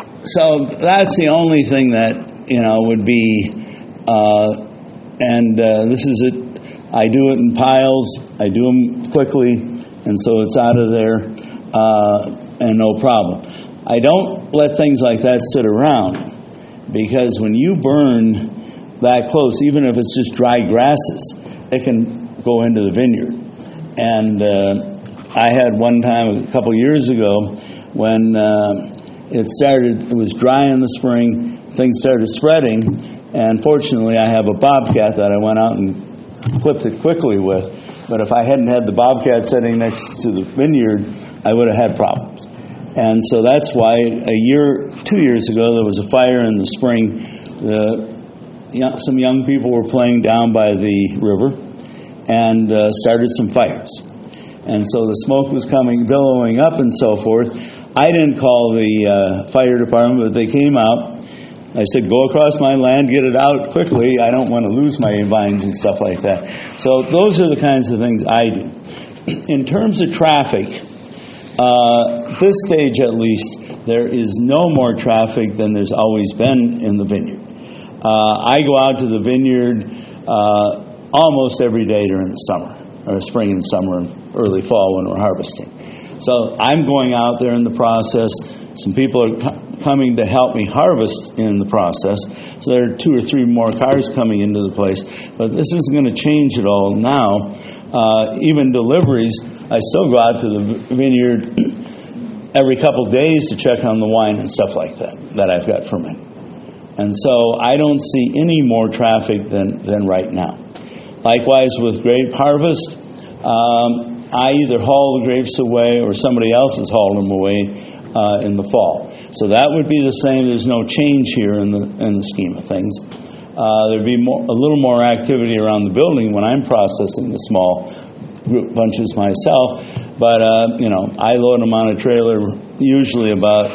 So that's the only thing that, you know, would be, uh, and uh, this is it. I do it in piles. I do them quickly, and so it's out of there, uh, and no problem. I don't let things like that sit around, because when you burn that close, even if it's just dry grasses, it can go into the vineyard. And uh, I had one time a couple years ago when uh, it started, it was dry in the spring, things started spreading, and fortunately I have a bobcat that I went out and clipped it quickly with. But if I hadn't had the bobcat sitting next to the vineyard, I would have had problems. And so that's why a year, two years ago, there was a fire in the spring. The, you know, some young people were playing down by the river and uh, started some fires. And so the smoke was coming, billowing up and so forth. I didn't call the uh, fire department, but they came out. I said, go across my land, get it out quickly. I don't want to lose my vines and stuff like that. So those are the kinds of things I do. In terms of traffic, uh, this stage at least, there is no more traffic than there's always been in the vineyard. Uh, I go out to the vineyard uh, almost every day during the summer, or spring and summer and early fall when we're harvesting. So I'm going out there in the process. Some people are co- coming to help me harvest in the process. So there are two or three more cars coming into the place. But this isn't going to change at all now. Uh, even deliveries, I still go out to the vineyard every couple of days to check on the wine and stuff like that, that I've got from it. And so I don't see any more traffic than, than right now. Likewise with grape harvest, um, I either haul the grapes away or somebody else is hauling them away uh, in the fall. So that would be the same. There's no change here in the in the scheme of things. Uh, there'd be more, a little more activity around the building when I'm processing the small group bunches myself. But, uh, you know, I load them on a trailer usually about,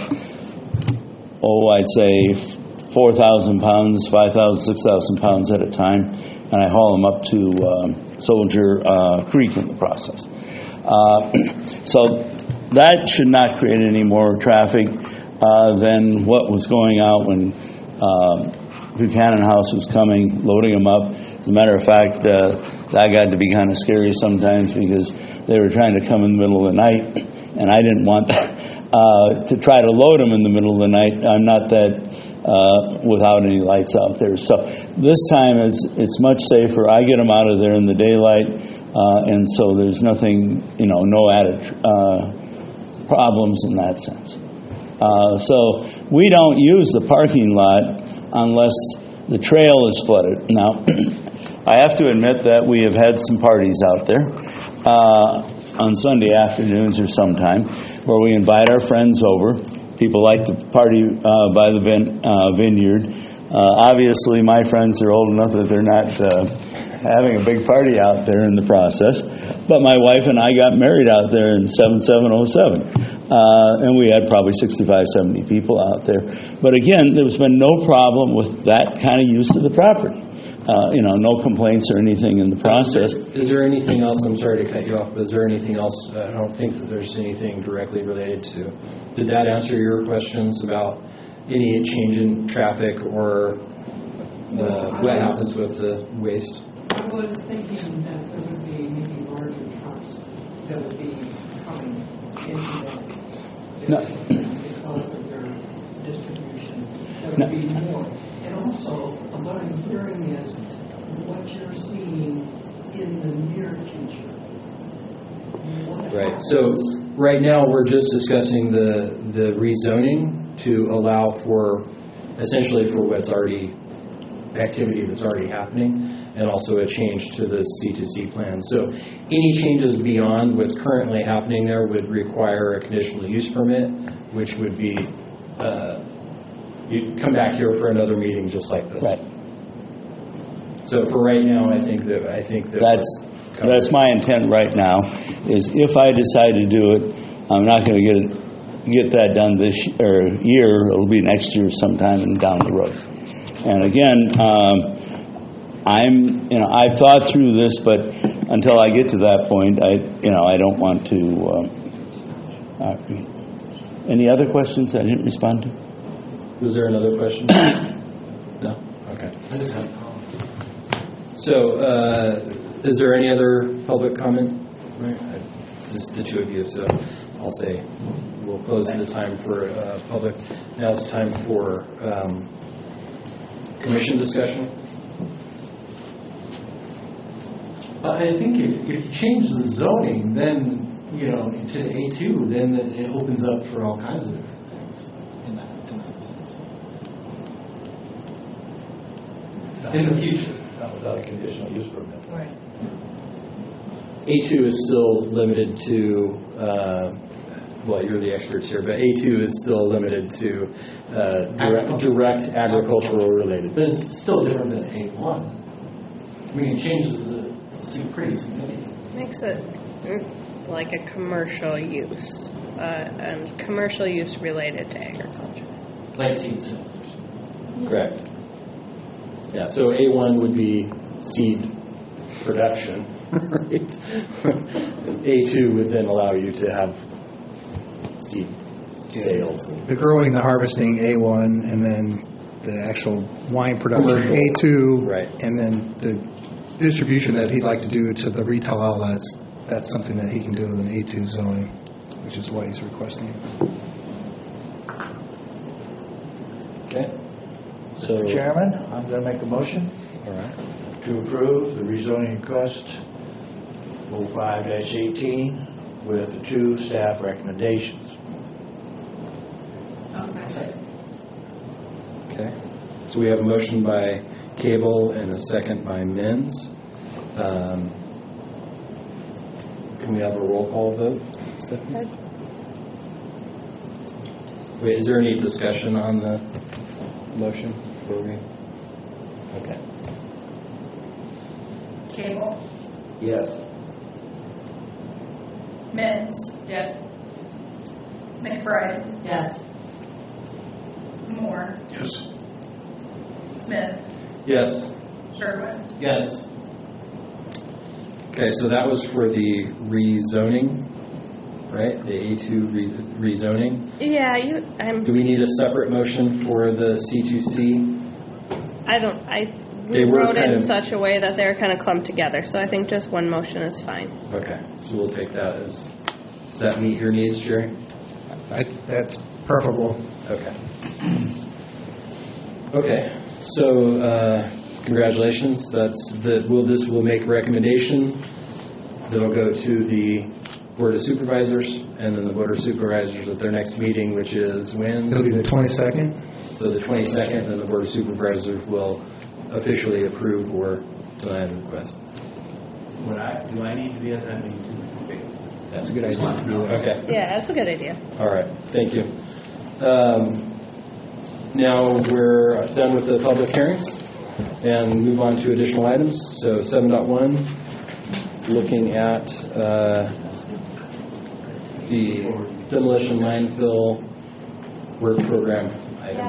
oh, I'd say four thousand pounds, five thousand, six thousand pounds at a time. and I haul them up to um, Soldier uh, Creek in the process. Uh, so that should not create any more traffic uh, than what was going out when um, Buchanan House was coming, loading them up. As a matter of fact, uh, that got to be kind of scary sometimes because they were trying to come in the middle of the night, and I didn't want uh, to try to load them in the middle of the night. I'm not that uh, without any lights out there. So this time it's, it's much safer. I get them out of there in the daylight, uh, and so there's nothing, you know, no added uh, problems in that sense. Uh, so we don't use the parking lot unless the trail is flooded. Now, I have to admit that we have had some parties out there uh, on Sunday afternoons or sometime where we invite our friends over. People like to party uh, by the vin- uh, vineyard. Uh, obviously, my friends are old enough that they're not uh, having a big party out there in the process. But my wife and I got married out there in seventy-seven oh seven. Uh, and we had probably sixty-five, seventy people out there. But again, there's been no problem with that kind of use of the property. Uh, you know, no complaints or anything in the process. Is there anything else, I'm sorry to cut you off, but is there anything else, I don't think that there's anything directly related to, did that answer your questions about any change in traffic or uh, what happens with the waste? I was thinking that there would be maybe larger trucks that would be coming into that. No. Because of their distribution. There would No. be more. And also, what I'm hearing is what you're seeing in the near future. What Right. So right now we're just discussing the the rezoning to allow for essentially for what's already activity that's already happening, and also a change to the C two C plan. So any changes beyond what's currently happening there would require a conditional use permit, which would be uh, you'd come back here for another meeting just like this. Right. So for right now, I think that I think that That's that's my intent right now. Is if I decide to do it, I'm not going to get it, get that done this or year. It'll be next year sometime and down the road. And again, um, I'm you know I've thought through this, but until I get to that point, I you know I don't want to. Um, uh, any other questions I didn't respond to? Was there another question? No? Okay. So, uh, is there any other public comment? Right. I- Just the two of you, so I'll say we'll close the time for uh, public. Now it's time for um, commission discussion. I think if, if you change the zoning, then, you know, to A two, then it it opens up for all kinds of different things in that, in that. In the future. Not without a conditional use permit. Right. A two is still limited to, uh, well, you're the experts here, but A two is still limited to uh, direct, direct agricultural related. But it's still different than A one. I mean, it changes the, the pretty significant. Makes it mm, like a commercial use, uh, and commercial use related to agriculture. Like seed sales or something. Correct. Yeah, so A one would be seed production, right? A two would then allow you to have seed sales. The growing, the harvesting, A one, and then the actual wine production, Commercial. A two, Right. and then the distribution that he'd like to do to the retail outlets, that's something that he can do with an A two zoning, which is what he's requesting. Okay. So, Mister Chairman, I'm going to make a motion all right. to approve the rezoning request oh five dash eighteen with the two staff recommendations. Okay. So we have a motion by Cable and a second by Menz. Um, can we have a roll call vote? Stephanie? Wait, is there any discussion on the motion before we? Okay. Cable, Yes. Menz. Yes. McBride, Yes. Moore, Yes. Smith, Yes. Sherwood. Yes. Okay, so that was for the rezoning, right? The A two re- rezoning. Yeah, you, I'm, Do we need a separate motion for the C two C? I don't, I They we were wrote it kind in of- such a way that they're kind of clumped together, so I think just one motion is fine. Okay, so we'll take that as, does that meet your needs, Jerry? I, that's preferable. Okay. Okay, so uh, congratulations. That's the, will, this will make a recommendation that'll go to the Board of Supervisors, and then the Board of Supervisors at their next meeting, which is when? It'll be the twenty-second. So the twenty-second, then the Board of Supervisors will officially approve or deny the request. Would I, do I need to be at that meeting too? That's a good idea. Okay. Yeah, that's a good idea. All right, thank you. Um, Now we're done with the public hearings and move on to additional items. So seven point one, looking at uh, the demolition landfill work program item.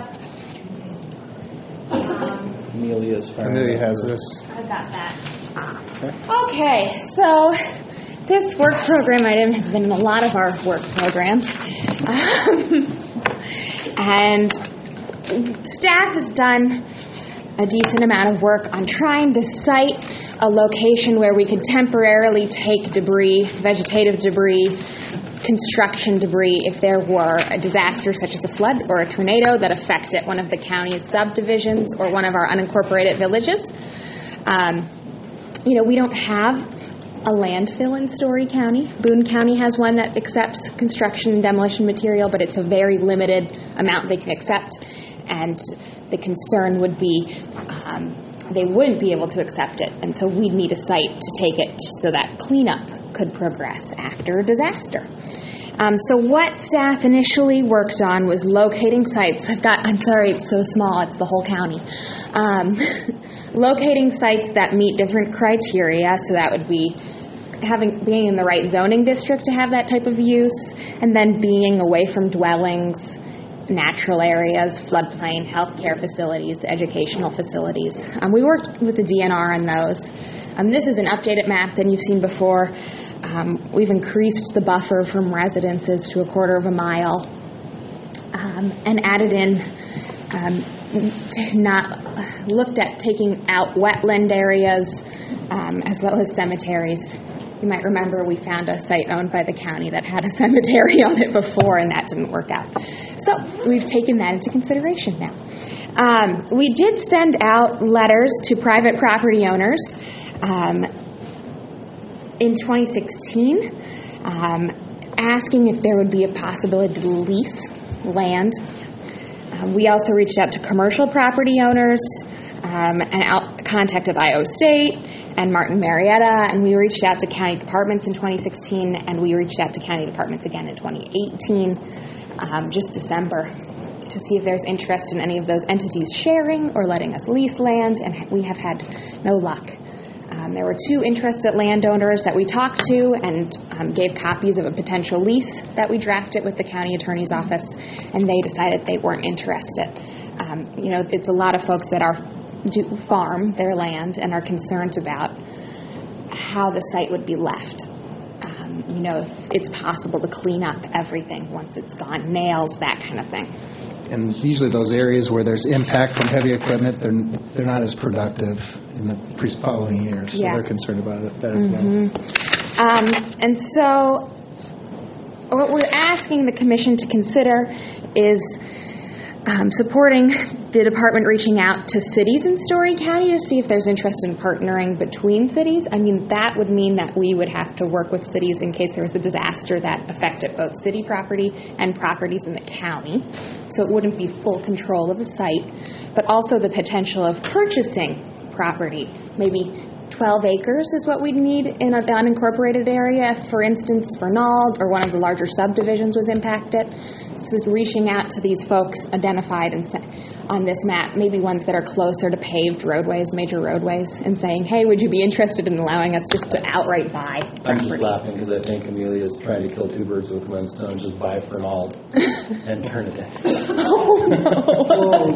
Amelia's firing. Amelia has this. I got that. Okay, so this work program item has been in a lot of our work programs. Um, and staff has done a decent amount of work on trying to site a location where we could temporarily take debris, vegetative debris, construction debris, if there were a disaster such as a flood or a tornado that affected one of the county's subdivisions or one of our unincorporated villages. Um, you know, we don't have a landfill in Story County. Boone County has one that accepts construction and demolition material, but it's a very limited amount they can accept. And the concern would be um, they wouldn't be able to accept it. And so we'd need a site to take it so that cleanup could progress after a disaster. Um, so what staff initially worked on was locating sites. I've got, I'm sorry, it's so small, it's the whole county. Um, locating sites that meet different criteria, so that would be having being in the right zoning district to have that type of use, and then being away from dwellings, natural areas, floodplain, healthcare facilities, educational facilities. Um, we worked with the D N R on those. Um, this is an updated map than you've seen before. Um, we've increased the buffer from residences to a quarter of a mile, um, and added in, um, t- not looked at taking out wetland areas, um, as well as cemeteries. You might remember we found a site owned by the county that had a cemetery on it before, and that didn't work out. So we've taken that into consideration now. Um, we did send out letters to private property owners um, in twenty sixteen, um, asking if there would be a possibility to lease land. Um, we also reached out to commercial property owners um, and out, contacted Iowa State and Martin Marietta, and we reached out to county departments in twenty sixteen, and we reached out to county departments again in twenty eighteen, um, just December, to see if there's interest in any of those entities sharing or letting us lease land, and we have had no luck. Um, there were two interested landowners that we talked to and um, gave copies of a potential lease that we drafted with the county attorney's office, and they decided they weren't interested. Um, you know, it's a lot of folks that are do farm their land and are concerned about how the site would be left. Um, you know, if it's possible to clean up everything once it's gone, nails, that kind of thing. And usually those areas where there's impact from heavy equipment, they're they're not as productive in the pre- following years. So Yeah. they're concerned about it, that Mm-hmm. as well. Um, and so what we're asking the commission to consider is um, supporting the department reaching out to cities in Story County to see if there's interest in partnering between cities. I mean, that would mean that we would have to work with cities in case there was a disaster that affected both city property and properties in the county. So it wouldn't be full control of a site, but also the potential of purchasing property. Maybe twelve acres is what we'd need in an unincorporated area. If, for instance, Fernald or one of the larger subdivisions was impacted. So reaching out to these folks identified and on this map, maybe ones that are closer to paved roadways, major roadways, and saying, hey, would you be interested in allowing us just to outright buy property? I'm just laughing because I think Amelia is trying to kill two birds with one stone. Just buy Fernald and turn it in. Oh,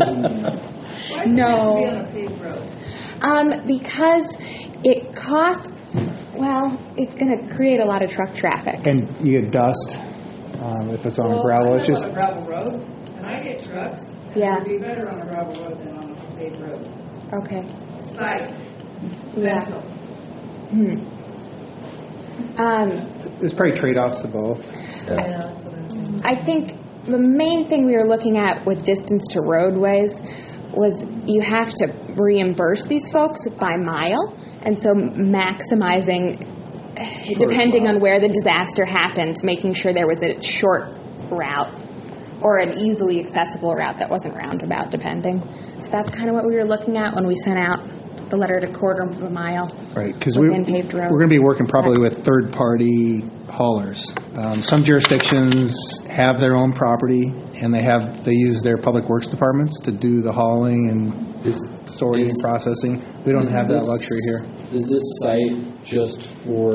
no. Why No. can't it be on a paved road? Um, because it costs well, it's going to create a lot of truck traffic. And you get dust um, if it's on gravel. It's just on a gravel road, and I get trucks. And Yeah. It would be better on a gravel road than on a paved road. Okay. Sight. Yeah. Mental. Hmm. Um, there's probably trade-offs to both. Yeah, that's what I'm saying. I think the main thing we were looking at with distance to roadways was you have to reimburse these folks by mile, and so maximizing, depending on where the disaster happened, making sure there was a short route or an easily accessible route that wasn't roundabout, depending. So that's kind of what we were looking at when we sent out the letter to quarter of a mile. Right, because we, within paved roads. we're going to be working probably with third-party haulers. Um, some jurisdictions have their own property, and they have they use their public works departments to do the hauling and Is, sorting is- and processing. We don't is have that this- luxury here. Is this site just for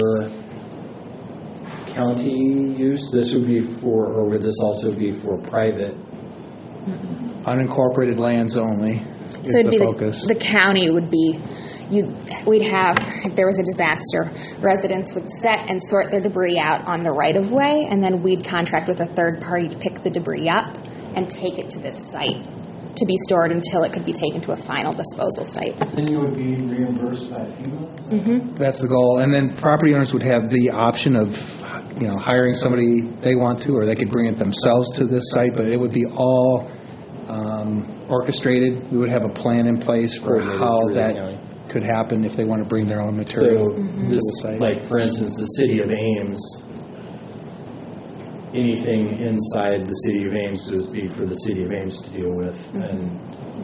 county use? This would be for, or would this also be for private? Unincorporated lands only is So it'd the be focus. the, the county would be, you. We'd have, if there was a disaster, residents would set and sort their debris out on the right of way, and then we'd contract with a third party to pick the debris up and take it to this site to be stored until it could be taken to a final disposal site. Then you would be reimbursed by FEMA? Mm-hmm. That's the goal. And then property owners would have the option of, you know, hiring somebody they want to, or they could bring it themselves to this site, but it would be all um, orchestrated. We would have a plan in place for Coordinated how through the that county. could happen if they want to bring their own material So to this, the site. like for instance, the city of Ames, anything inside the city of Ames would be for the city of Ames to deal with, and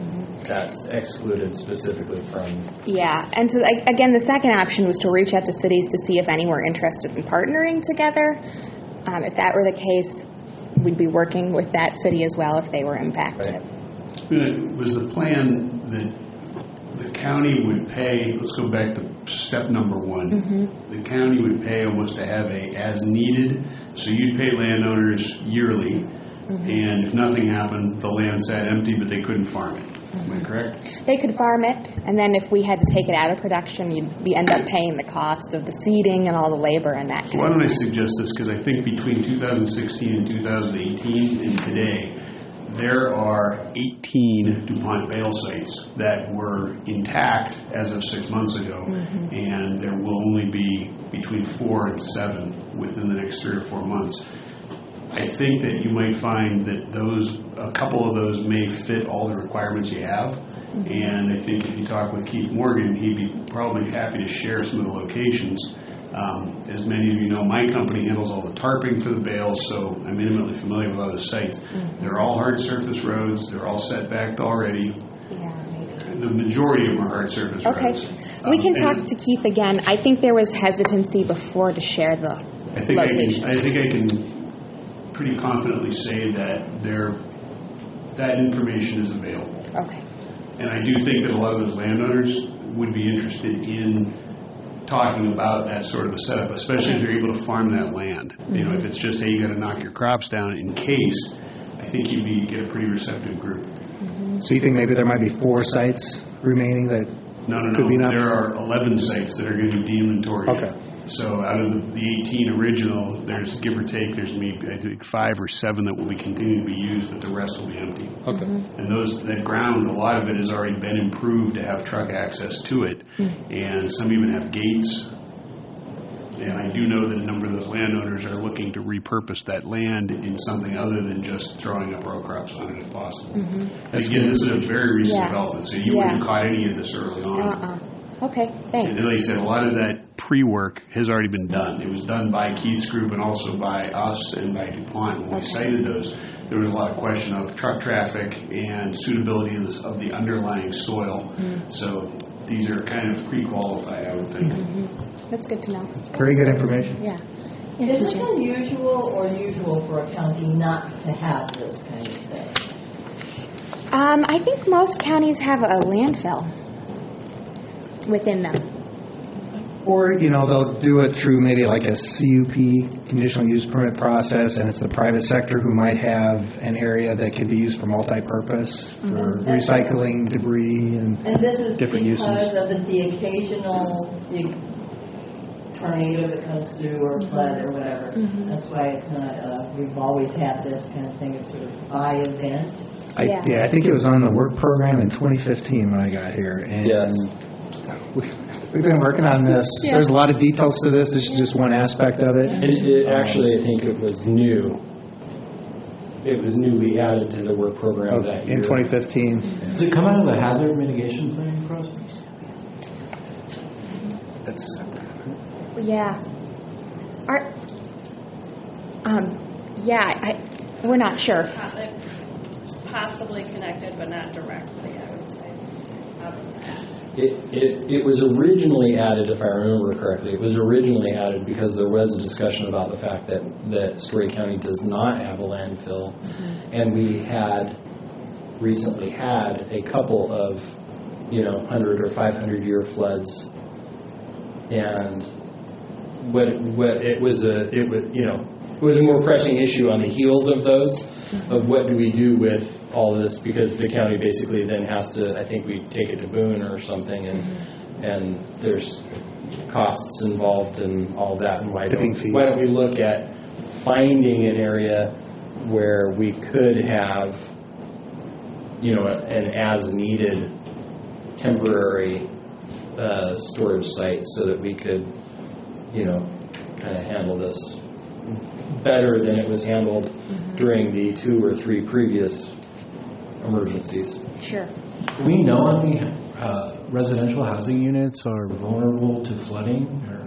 that's excluded specifically from. Yeah, and so I- again, the second option was to reach out to cities to see if any were interested in partnering together. Um, if that were the case, we'd be working with that city as well if they were impacted. It was the plan that the county would pay, let's go back to step number one. Mm-hmm. The county would pay almost to have a as needed, so you'd pay landowners yearly, Mm-hmm. and if nothing happened, the land sat empty, but they couldn't farm it. Am I correct? They could farm it, and then if we had to take it out of production, you'd be end up paying the cost of the seeding and all the labor and that So kind why of don't I thing. suggest this, because I think between two thousand sixteen and two thousand eighteen and today, there are eighteen DuPont bale sites that were intact as of six months ago, Mm-hmm. and there will only be between four and seven within the next three or four months. I think that you might find that those, a couple of those may fit all the requirements you have. And I think if you talk with Keith Morgan, he'd be probably happy to share some of the locations. Um, as many of you know, my company handles all the tarping for the bales, so I'm intimately familiar with other sites. Mm-hmm. They're all hard surface roads. They're all set back already. Yeah, maybe. The majority of them are hard surface Okay. roads. We Um, can and talk to Keith again. I think there was hesitancy before to share the I think I can, location. I think I can pretty confidently say that there, that information is available. Okay. And I do think that a lot of those landowners would be interested in talking about that sort of a setup, especially if you're able to farm that land. You know, if it's just, hey, you got to knock your crops down in case, I think you'd be, get a pretty receptive group. So you think maybe there might be four sites remaining that No, no, could be no. enough? There are eleven sites that are going to be de-inventoried. Okay. So out of the the eighteen original, there's give or take, there's maybe I think five or seven that will be continuing to be used, but the rest will be empty. Okay. And those, that ground, a lot of it has already been improved to have truck access to it, and some even have gates. And I do know that a number of those landowners are looking to repurpose that land in something other than just throwing up row crops on it if possible. And again, this is a very recent Yeah. development, so you Yeah. wouldn't have caught any of this early on. Uh-uh. Okay, And thanks. like I said, a lot of that pre-work has already been done. It was done by Keith's group and also by us and by DuPont. When we Okay. cited those, there was a lot of question of truck traffic and suitability of, this, of the underlying soil. So these are kind of pre-qualified, I would think. That's good to know. Very good information. Yeah. Is this unusual or usual for a county not to have this kind of thing? Um, I think most counties have a landfill within them. Or, you know, they'll do it through maybe like a C U P, conditional use permit process, and it's the private sector who might have an area that could be used for multi-purpose, for recycling debris and And this is different because uses. of the, the occasional the tornado that comes through or flood or whatever. Mhm. That's why it's not, uh, we've always had this kind of thing, it's sort of by event. I, Yeah. yeah, I think it was on the work program in twenty fifteen when I got here. And Yes. we- We've been working on this. Yeah. There's a lot of details to this. This is just one aspect of it. And it, it actually, I think it was new. It was newly added to the work program that year. In twenty fifteen. Does it come out of the hazard mitigation planning process? That's Yeah. Are, um, yeah, I, we're not sure. It's possibly connected, but not directly, I would say. Um, It, it, it was originally added, if I remember correctly, it was originally added because there was a discussion about the fact that, that Story County does not have a landfill. And we had recently had a couple of, you know, one hundred or five hundred year floods. And what, what it was a, it was, you know, it was a more pressing issue on the heels of those, of what do we do with all this, because the county basically then has to, I think we take it to Boone or something, and and there's costs involved and all that, and why don't, why don't we look at finding an area where we could have, you know, an as-needed temporary uh, storage site so that we could, you know, kind of handle this better than it was handled mm-hmm. during the two or three previous emergencies. Sure. Do we know how many uh, residential housing units are vulnerable to flooding? Or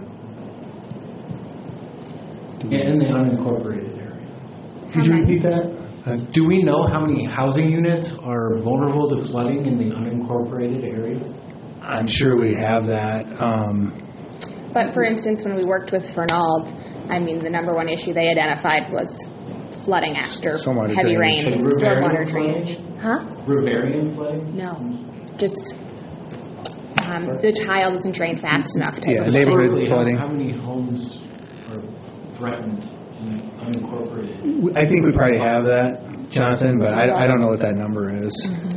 in the unincorporated area? Could you repeat that? Uh, do we know how many housing units are vulnerable to flooding in the unincorporated area? I'm sure we have that. Um, But for instance, when we worked with Fernald, I mean, the number one issue they identified was flooding after Stormwater heavy drainage. rains, Like stormwater rivarian drainage. Huh? Rivarian flooding? No, just um, the tile doesn't drain fast enough to. Yeah, neighborhood Historically, flooding. How, how many homes are threatened in unincorporated? I think we probably have that, Jonathan, but I, I don't know what that number is. Mm-hmm.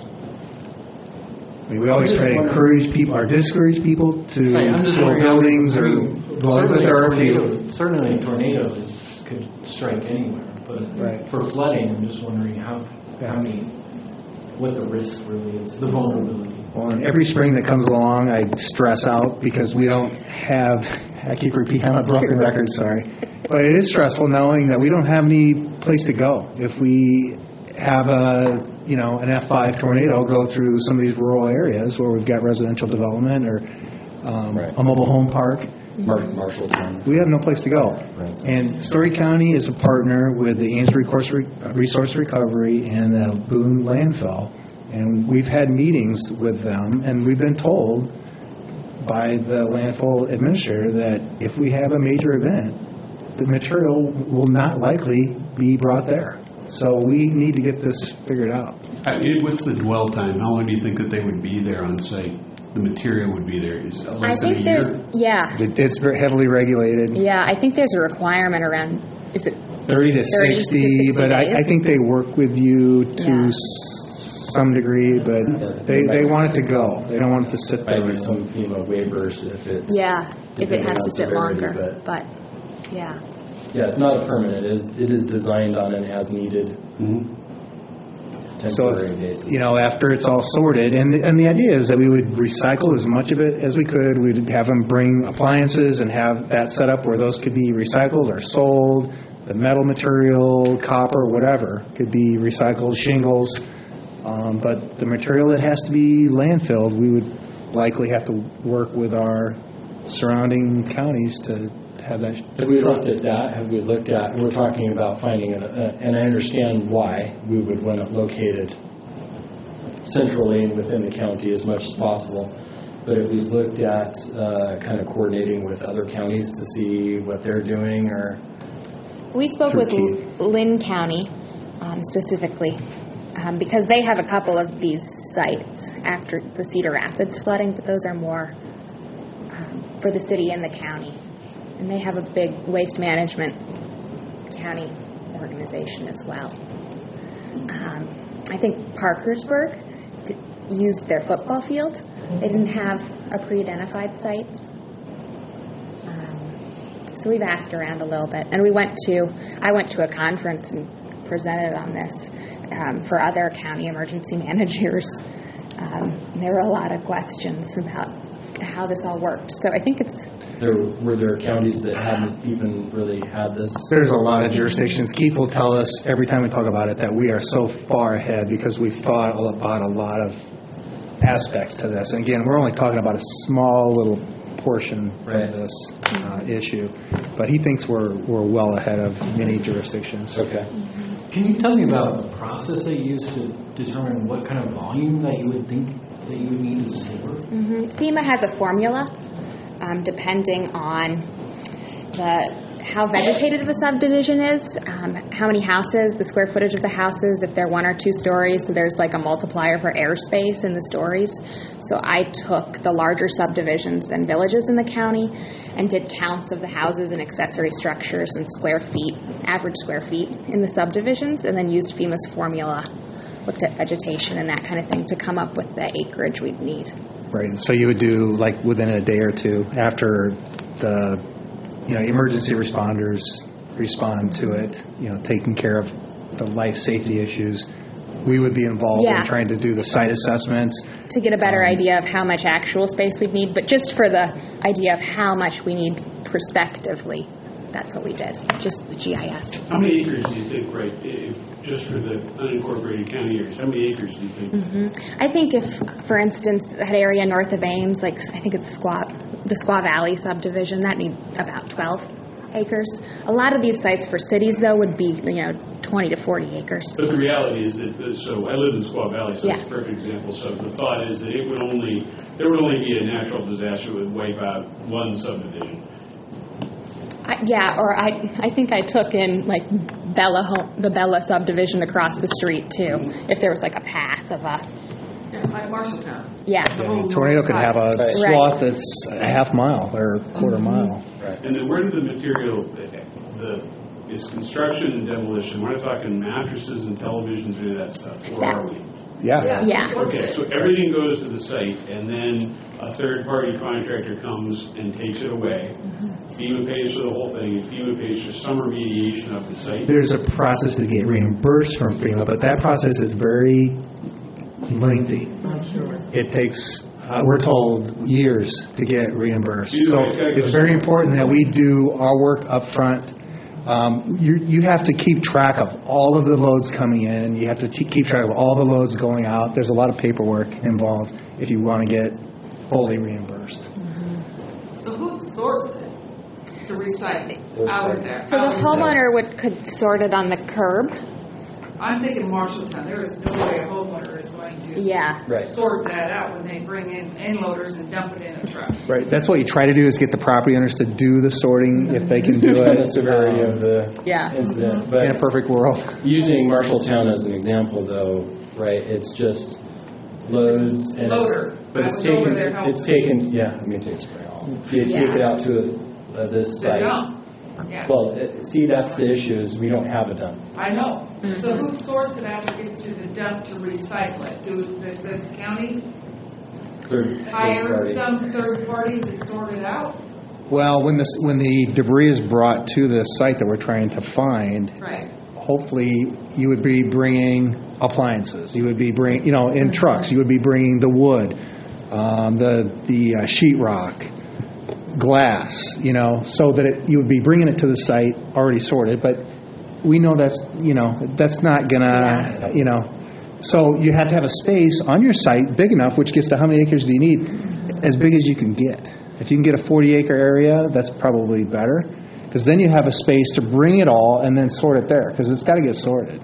I mean, we always try to encourage people or discourage people to Hey, I'm just build wondering how- buildings I or mean, well, but certainly there are a few. tornado- Certainly tornadoes could strike anywhere, but Right. for flooding, I'm just wondering how, Yeah. how many, what the risk really is, the vulnerability. Well, and every spring that comes along, I stress out because we don't have, I keep repeating, I'm a broken record, sorry. But it is stressful knowing that we don't have any place to go. If we have a, you know, an F five tornado go through some of these rural areas where we've got residential development or um, Right. a mobile home park, Mar- Marshalltown. we have no place to go. Right. And Story County is a partner with the Ames Resource Re- Resource Recovery and the Boone Landfill. And we've had meetings with them, and we've been told by the landfill administrator that if we have a major event, the material will not likely be brought there. So we need to get this figured out. Uh, it- What's the dwell time? How long do you think that they would be there on site? The material would be there? Is it I less than a think year? there's, yeah, It- It's very heavily regulated, yeah. I think there's a requirement around. Is it? thirty to thirty to sixty, sixty but I, I days. think they work with you to Yeah. s- some degree, but they, they want it to go. They don't want it to sit there. Might be some FEMA waivers if it's. Yeah, if it depending has on to sit severity, longer, but- but yeah. Yeah, it's not a permanent, it is, it is designed on an as-needed So, temporary basis. you know, after it's all sorted, and, and the idea is that we would recycle as much of it as we could. We'd have them bring appliances and have that set up where those could be recycled or sold. The metal material, copper, whatever, could be recycled, shingles. Um, but the material that has to be landfilled, we would likely have to work with our surrounding counties to have that. Have we looked at that? Have we looked at, we're talking about finding, an- a- and I understand why we would want it located centrally and within the county as much as possible. But if we looked at uh, kind of coordinating with other counties to see what they're doing, or? We spoke Through with Keith. L- Lynn County um, specifically um, because they have a couple of these sites after the Cedar Rapids flooding, but those are more um, for the city and the county. And they have a big waste management county organization as well. Um, I think Parkersburg d- used their football field. They didn't have a pre-identified site. Um, So we've asked around a little bit. And we went to, I went to a conference and presented on this um, for other county emergency managers. Um, there were a lot of questions about how this all worked. So I think it's... There, were there counties that hadn't even really had this? There's a lot of jurisdictions. Keith will tell us every time we talk about it that we are so far ahead because we've thought about a lot of aspects to this. And again, we're only talking about a small little portion right. of this uh, issue. But he thinks we're we're well ahead of many jurisdictions. Okay. Can you tell me about the process that you use to determine what kind of volume that you would think that you would need to store? Mm-hmm. FEMA has a formula um, depending on the how vegetated the subdivision is, um, how many houses, the square footage of the houses, if they're one or two stories. So there's like a multiplier for airspace in the stories. So I took the larger subdivisions and villages in the county and did counts of the houses and accessory structures and square feet, average square feet in the subdivisions, and then used FEMA's formula, looked at vegetation and that kind of thing to come up with the acreage we'd need. Right. So you would do like within a day or two after the you know, emergency responders respond to it, you know, taking care of the life safety issues. We would be involved yeah. in trying to do the site assessments. To get a better um, idea of how much actual space we'd need, but just for the idea of how much we need prospectively, that's what we did, just the G I S. How many acres do you think, right, if, just for the unincorporated county areas, how many acres do you think? Mm-hmm. I think if, for instance, that area north of Ames, like I think it's Squaw, the Squaw Valley subdivision, that need about twelve acres. A lot of these sites for cities, though, would be, you know, twenty to forty acres. But the reality is that, so I live in Squaw Valley, so yeah. it's a perfect example. So the thought is that it would only, there would only be a natural disaster that would wipe out one subdivision. I, yeah, or I I think I took in, like, Bella home, the Bella subdivision across the street, too, mm-hmm. if there was, like, a path of a... Yeah, like Marshalltown. Yeah. yeah a tornado could have a right. swath that's a half mile or a quarter mm-hmm. mile. Right. And then where did the material, the it's construction and demolition, we're not talking mattresses and televisions or any of that stuff. Where that, are we? Yeah. Yeah. Okay, so everything goes to the site, and then a third-party contractor comes and takes it away. Mm-hmm. FEMA pays for the whole thing, and FEMA pays for some remediation of the site. There's a process to get reimbursed from FEMA, but that process is very lengthy. Sure. It takes, uh, we're told, years to get reimbursed. So it's very important that we do our work up front. Um, you, you have to keep track of all of the loads coming in. You have to t- keep track of all the loads going out. There's a lot of paperwork involved if you want to get fully reimbursed. Mm-hmm. So who sorts it to recycle out there? So the homeowner would could sort it on the curb. I'm thinking Marshalltown. There is no way a homeowner is going to yeah. right. sort that out when they bring in end loaders and dump it in a truck. Right. That's what you try to do is get the property owners to do the sorting if they can do it. The severity of the yeah. incident. Mm-hmm. But in a perfect world. Using Marshalltown as an example, though, right? It's just loads and Loader. it's, but I it's was over taken. there helping. It's taken. Yeah, I mean, take spray all. You Yeah. take it out to a, uh, this The site. dump. Yeah. Well, it, see, that's the issue is we don't have a dump. I know. Mm-hmm. So who sorts it after it gets to the dump to recycle it? Do does this county Third, hire third party. some third party to sort it out? Well, when this when the debris is brought to the site that we're trying to find, Right. hopefully you would be bringing appliances. You would be bringing, you know, in trucks. You would be bringing the wood, um, the the uh, sheetrock, glass. You know, so that it, you would be bringing it to the site already sorted. But we know that's you know that's not gonna you know. So you have to have a space on your site big enough, which gets to how many acres do you need? As big as you can get. If you can get a forty-acre area, that's probably better, because then you have a space to bring it all and then sort it there, because it's got to get sorted.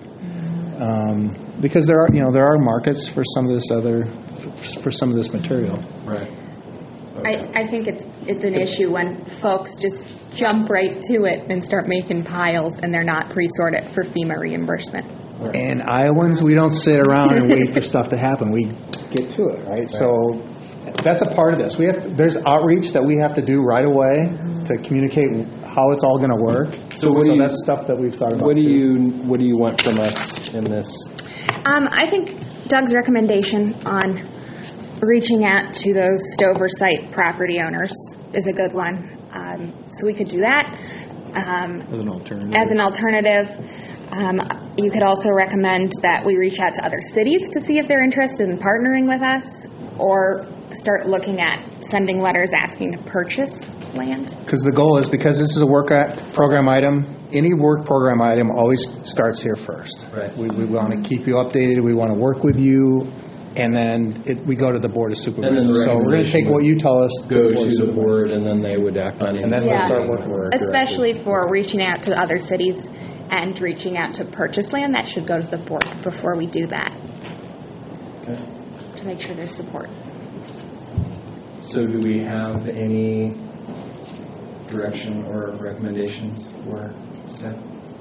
Um, because there are, you know, there are markets for some of this other, for some of this material. Right. I, I think it's it's an issue when folks just jump right to it and start making piles and they're not pre-sorted for FEMA reimbursement. And Iowans, we don't sit around and wait for stuff to happen. We get to it, right? right. So that's a part of this. We have there's outreach that we have to do right away mm-hmm. to communicate how it's all going to work. So, what so do you, that's stuff that we've thought about. What do too. you What do you want from us in this? Um, I think Doug's recommendation on reaching out to those Stover site property owners is a good one. Um, so we could do that. Um, As an alternative. As an alternative. Um, you could also recommend that we reach out to other cities to see if they're interested in partnering with us, or start looking at sending letters asking to purchase land. Because the goal is, because this is a work at- program item, any work program item always starts here first. Right. We, we want to keep you updated, we want to work with you, and then it, we go to the Board of And then the Supervisors. So we're going to take what you tell us. Go Board of to the Supervisors. board, and then they would act on it. And then we'll start working with it. Especially for reaching out to other cities and reaching out to purchase land, that should go to the board before we do that, Okay. to make sure there's support. So do we have any direction or recommendations for staff?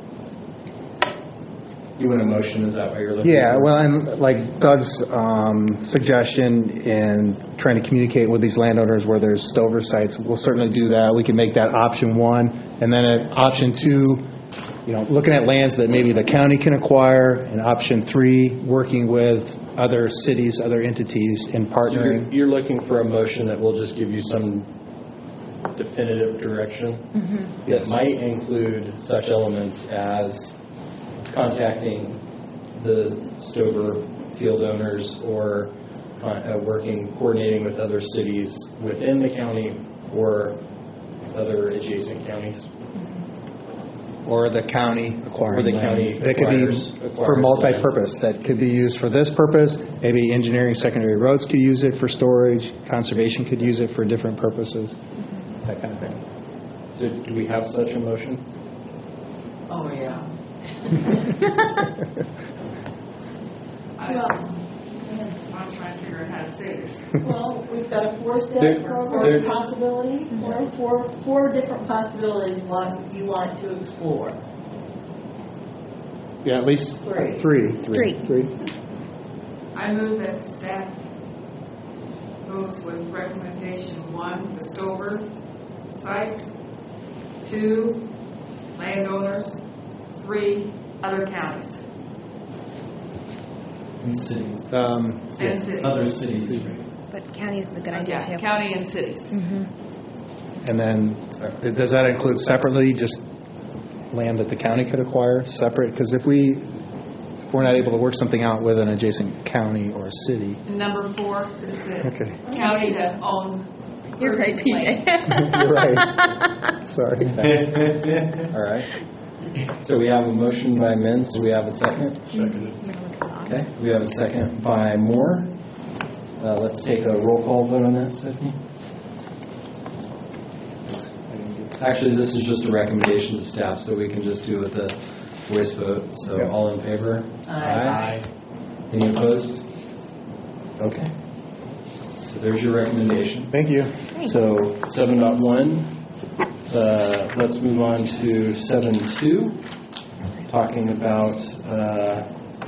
You want a motion, is that what you're looking for? Yeah, well, and like Doug's um, suggestion in trying to communicate with these landowners where there's stover sites, we'll certainly do that. We can make that option one. And then at option two, you know, looking at lands that maybe the county can acquire. And option three, working with other cities, other entities in So partnering. You're, you're looking for a motion that will just give you some definitive direction Mm-hmm. that might include such elements as contacting the Stover field owners, or uh, working, coordinating with other cities within the county or other adjacent counties. Or the county acquiring Or the land. county That could be acquires- for acquires multi-purpose. That could be used for this purpose. Maybe engineering secondary roads could use it for storage. Conservation could use it for different purposes. That kind of thing. So do we have such a motion? Oh, yeah. I, Well, I'm trying to figure out how to say this. well, we've got a four-step There- program there- possibility, four, four, four different possibilities what you want to explore. Yeah, at least Three. Three. Three. Three. I move that the staff goes with recommendation one, the Stover sites, two, landowners, three, other counties. In cities. Um, And cities. Other cities. But counties is a good idea, Yeah, too. county and cities. Mhm. And then, uh, does that include separately just land that the county could acquire separate? Because if we, if we're not able to work something out with an adjacent county or city. And number four is the Okay. county that own. You're right, P J. You're right. Sorry. All right. So we have a motion by Mintz. Do we have a second? Seconded. Okay. We have a second by Moore. Uh, let's take a roll call vote on that, Stephanie. Actually, this is just a recommendation to staff, so we can just do it with a voice vote. So Yeah. all in favor? Aye. Any opposed? Okay. So there's your recommendation. Thank you. So seven point one, uh, let's move on to seven point two, talking about uh,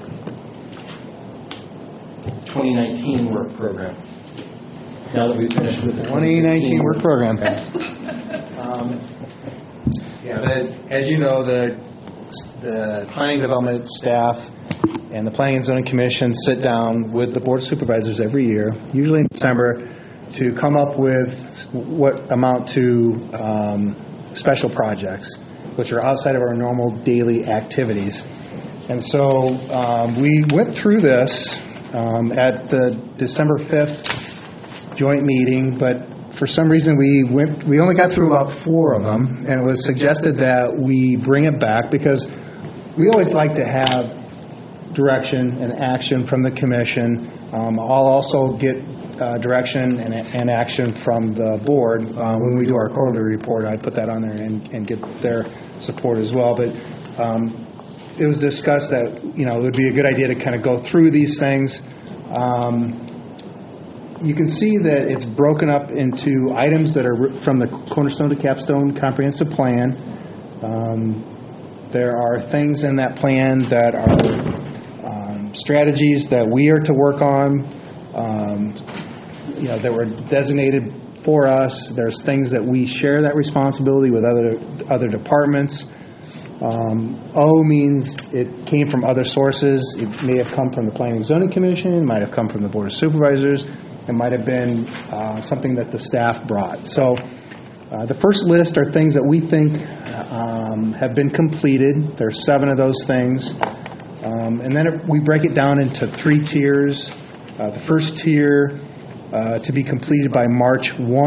twenty nineteen work program. Now that we've finished with the twenty nineteen work program. Um, Yeah, but as you know, the, the planning development staff and the Planning and Zoning Commission sit down with the Board of Supervisors every year, usually in December, to come up with what amount to um, special projects, which are outside of our normal daily activities. And so um, we went through this um, at the December fifth joint meeting, but for some reason we went, we only got through about four of them, and it was suggested that we bring it back because we always like to have direction and action from the commission. Um, I'll also get uh, direction and, and action from the board uh, when we do our quarterly report. I put that on there and, and get their support as well. But um, it was discussed that, you know, it would be a good idea to kind of go through these things. Um, you can see that it's broken up into items that are from the Cornerstone to Capstone Comprehensive Plan. Um, there are things in that plan that are um, strategies that we are to work on, um, you know, that were designated for us. There's things that we share that responsibility with other other departments. Um, O means it came from other sources. It may have come from the Planning and Zoning Commission. It might have come from the Board of Supervisors. It might have been uh, something that the staff brought. So Uh, The first list are things that we think um, have been completed. There's seven of those things. Um, And then it- we break it down into three tiers. Uh, The first tier uh, to be completed by March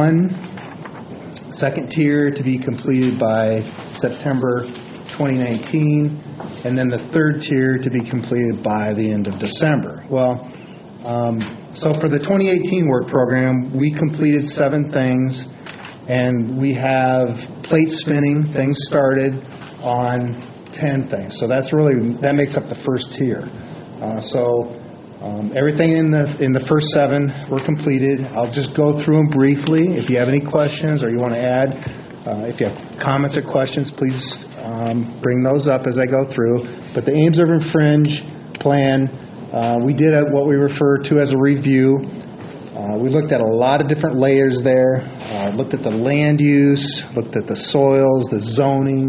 first. Second tier to be completed by September twenty nineteen. And then the third tier to be completed by the end of December. Well, um, so for the twenty eighteen work program, we completed seven things. And we have plate spinning, things started on ten things. So that's really, that makes up the first tier. Uh, so um, everything in the in the first seven were completed. I'll just go through them briefly. If you have any questions or you want to add, uh, if you have comments or questions, please um, bring those up as I go through. But the Ames Urban Fringe plan, uh, we did a, what we refer to as a review. Uh, we looked at a lot of different layers there, uh, looked at the land use, looked at the soils, the zoning,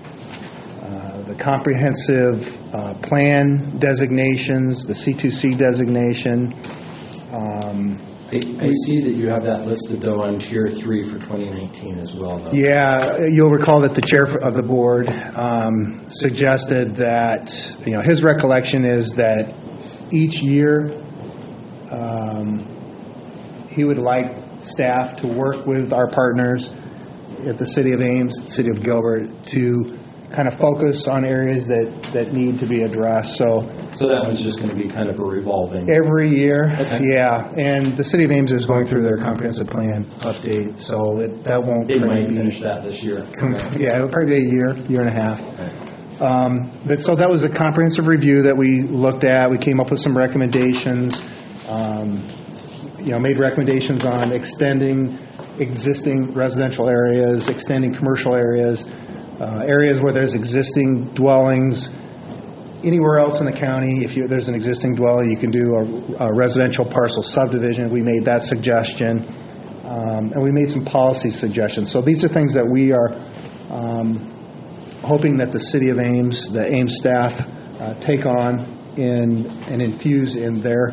uh, the comprehensive uh, plan designations, the C two C designation. Um, I, I see that you have that listed, though, on Tier three for twenty nineteen as well, though. Yeah, you'll recall that the chair of the board um, suggested that, you know, his recollection is that each year, um, he would like staff to work with our partners at the City of Ames, City of Gilbert, to kind of focus on areas that, that need to be addressed. So, so that one's just going to be kind of a revolving. Every year, okay. Yeah. And the City of Ames is going through their comprehensive plan update, so it, that won't They probably might be, finish that this year. Com- yeah, it'll probably be a year, year and a half. Okay. Um, but so that was a comprehensive review that we looked at. We came up with some recommendations. Um, you know, made recommendations on extending existing residential areas, extending commercial areas, uh, areas where there's existing dwellings. Anywhere else in the county, if you, there's an existing dwelling, you can do a, a residential parcel subdivision. We made that suggestion, um, and we made some policy suggestions. So these are things that we are um, hoping that the City of Ames, the Ames staff, uh, take on in, and infuse in their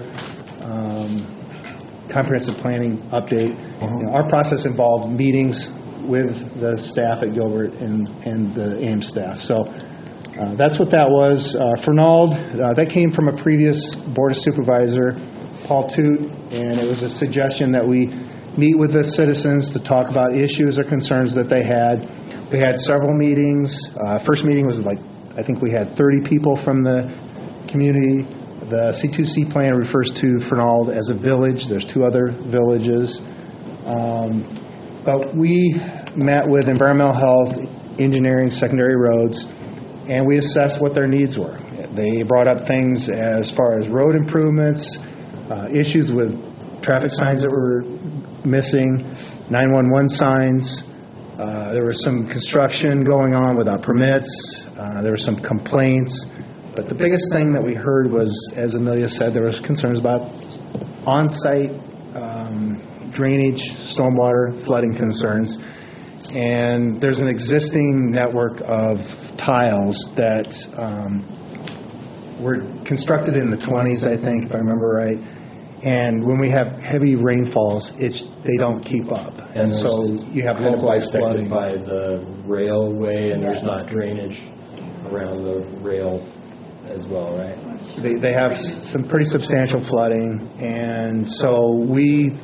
um, comprehensive planning update. Uh-huh. You know, our process involved meetings with the staff at Gilbert and, and the Ames staff. So uh, that's what that was. Uh, Fernald, uh, that came from a previous Board of Supervisor, Paul Toot, and it was a suggestion that we meet with the citizens to talk about issues or concerns that they had. We had several meetings. Uh, first meeting was like, I think we had thirty people from the community. The C two C plan refers to Fernald as a village. There's two other villages. Um, but we met with environmental health, engineering, secondary roads, and we assessed what their needs were. They brought up things as far as road improvements, uh, issues with traffic signs that were missing, nine one one signs. Uh, there was some construction going on without permits. Uh, there were some complaints. But the biggest thing that we heard was, as Amelia said, there was concerns about on-site um, drainage, stormwater, flooding concerns. And there's an existing network of tiles that um, were constructed in the twenties, I think, if I remember right. And when we have heavy rainfalls, it's they don't keep up. And so you have localized flooding. By the railway, and Yes. there's not drainage around the rail as well, right? They, they have s- some pretty substantial flooding, and so we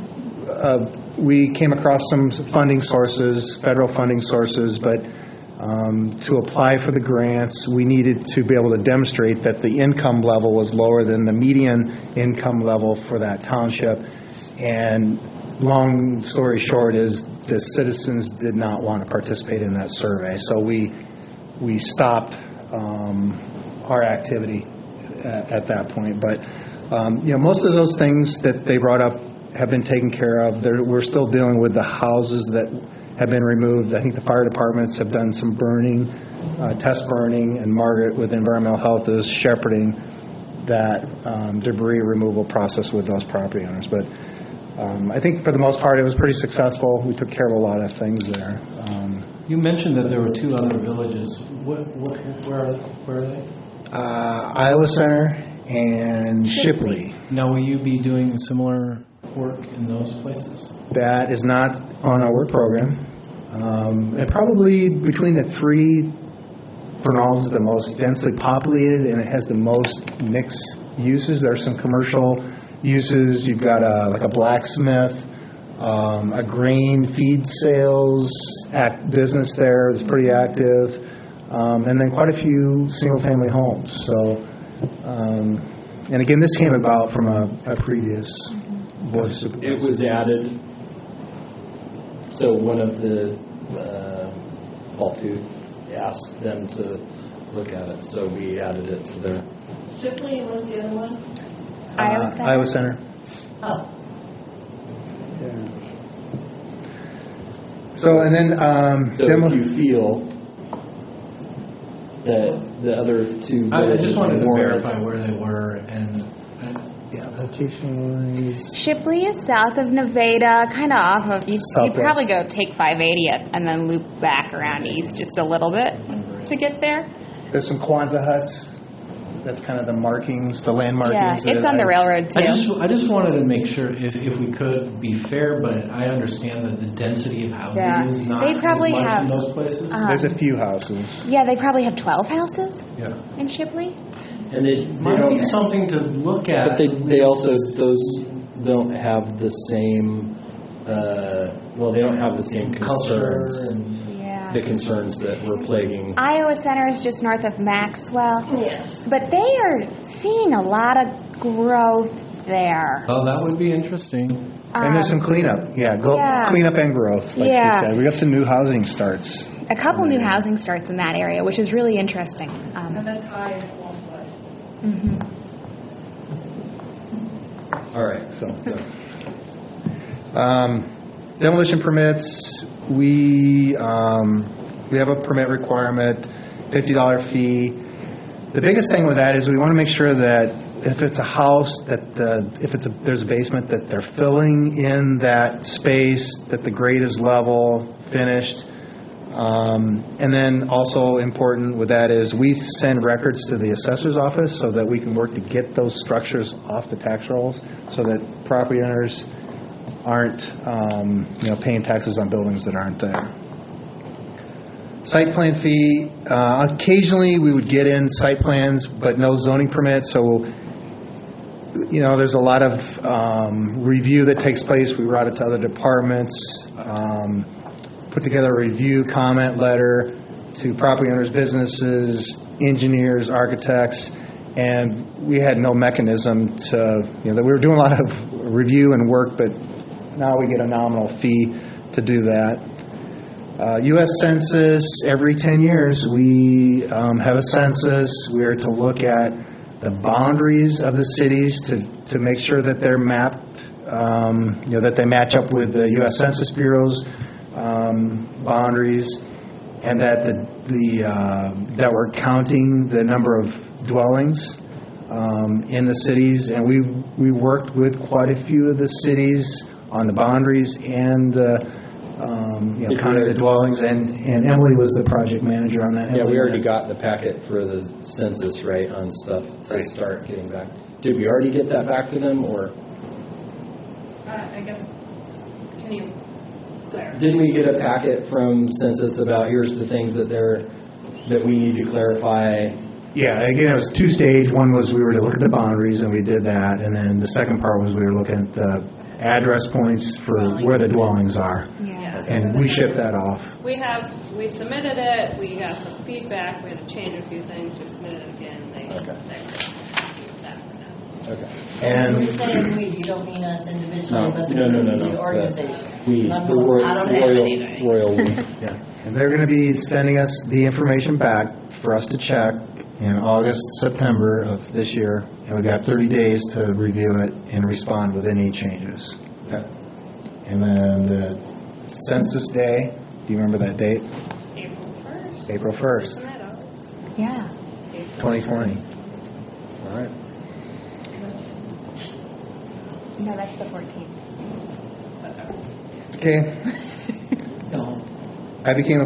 uh, we came across some funding sources, federal funding sources, but um, to apply for the grants, we needed to be able to demonstrate that the income level was lower than the median income level for that township. And long story short is the citizens did not want to participate in that survey, so we we stopped um, our activity at, at that point. But um, you know, most of those things that they brought up have been taken care of. There, we're still dealing with the houses that have been removed. I think the fire departments have done some burning, uh, test burning, and Margaret with environmental health is shepherding that um, debris removal process with those property owners. But um, I think for the most part it was pretty successful. We took care of a lot of things there. Um, You mentioned that there were two other villages. What, what, where, are, where are they? uh, Iowa Center and Shipley. Now, will you be doing similar work in those places? That is not on our work program. Um, and probably between the three, Bernal's is the most densely populated, and it has the most mixed uses. There are some commercial uses. You've got a, like a blacksmith, um, a grain feed sales act business there that's pretty active, um, and then quite a few single-family homes. So, um, and again, this came about from a, a previous board of supervisors. It was added. So one of the uh, Paul Tooth asked them to look at it, so we added it to their. Shipley, and what's the other one? Iowa Center. Iowa Center. Oh. Yeah. So, and then um, so demo- if you feel that the other two I, I villages just wanted to warrant- verify where they were and. and yeah, location-wise. Shipley is south of Nevada, kind of off of. You, you'd Southwest. probably go take five eighty and then loop back around east just a little bit to get there. There's some Kwanzaa huts. That's kind of the markings, the land markings. Yeah, it's that on the I- railroad too. I just, I just wanted to make sure if, if we could be fair, but I understand that the density of housing Yeah. is not They probably as much have, in those places. uh, There's a few houses. Yeah, they probably have twelve houses Yeah. in Shipley. And they, they Might don't, be something to look at. but they they also those don't have the same. Uh, well, they don't have the same Culture concerns. and Yeah. The concerns that were plaguing. Iowa Center is just north of Maxwell. Yes. But they are seeing a lot of growth there. Oh, that would be interesting. And there's Um, some cleanup. Yeah, go yeah. cleanup and growth. Like Yeah. you said. We got some new housing starts. A couple new housing starts in that area, which is really interesting. Um, And that's high in qualified. mhm. All right. So, so Um, demolition permits. We um, we have a permit requirement, fifty dollar fee. The biggest thing with that is we want to make sure that if it's a house, that the if it's a there's a basement, that they're filling in that space, that the grade is level, finished. Um, and then also important with that is we send records to the assessor's office so that we can work to get those structures off the tax rolls so that property owners aren't um, you know paying taxes on buildings that aren't there. Site plan fee, uh, occasionally we would get in site plans but no zoning permits, so you know there's a lot of um, review that takes place. We route it to other departments, um, put together a review comment letter to property owners, businesses, engineers, architects, and we had no mechanism to, you know, we were doing a lot of review and work, but now we get a nominal fee to do that. Uh, U S Census, every ten years we um, have a census. We are to look at the boundaries of the cities to, to make sure that they're mapped, um, you know, that they match up with the U S Census Bureau's um, boundaries, and that the, the uh, that we're counting the number of dwellings um, in the cities, and we we worked with quite a few of the cities on the boundaries and the um, you know counting the dwellings, and, and Emily was the project manager on that. yeah, Emily we already got the packet for the census, right, on stuff to start getting back. Did we already get that back to them, or Uh, I guess, can you clarify? didn't we get a packet from census about here's the things that they're that we need to clarify? Yeah, again, it was two stage. One was we were to look at the boundaries, and we did that. And then the second part was we were looking at the address points for where the dwellings are. Yeah. And we shipped that off. We have, we submitted it, we got some feedback, we had to change a few things, we submitted it again, they, Okay. they're happy with that for now. Okay. And When you say we, you don't mean us individually, No, but no, no, no, no. the organization. We, I'm the not- royal, I don't have royal, anything. royal we. yeah, and they're going to be sending us the information back for us to check in August, September of this year. And we've got thirty days to review it and respond with any changes. Okay. And then the census day, do you remember that date? April first. April first, Isn't that August? Yeah. twenty twenty. All right. No, that's the fourteenth. Okay. I became a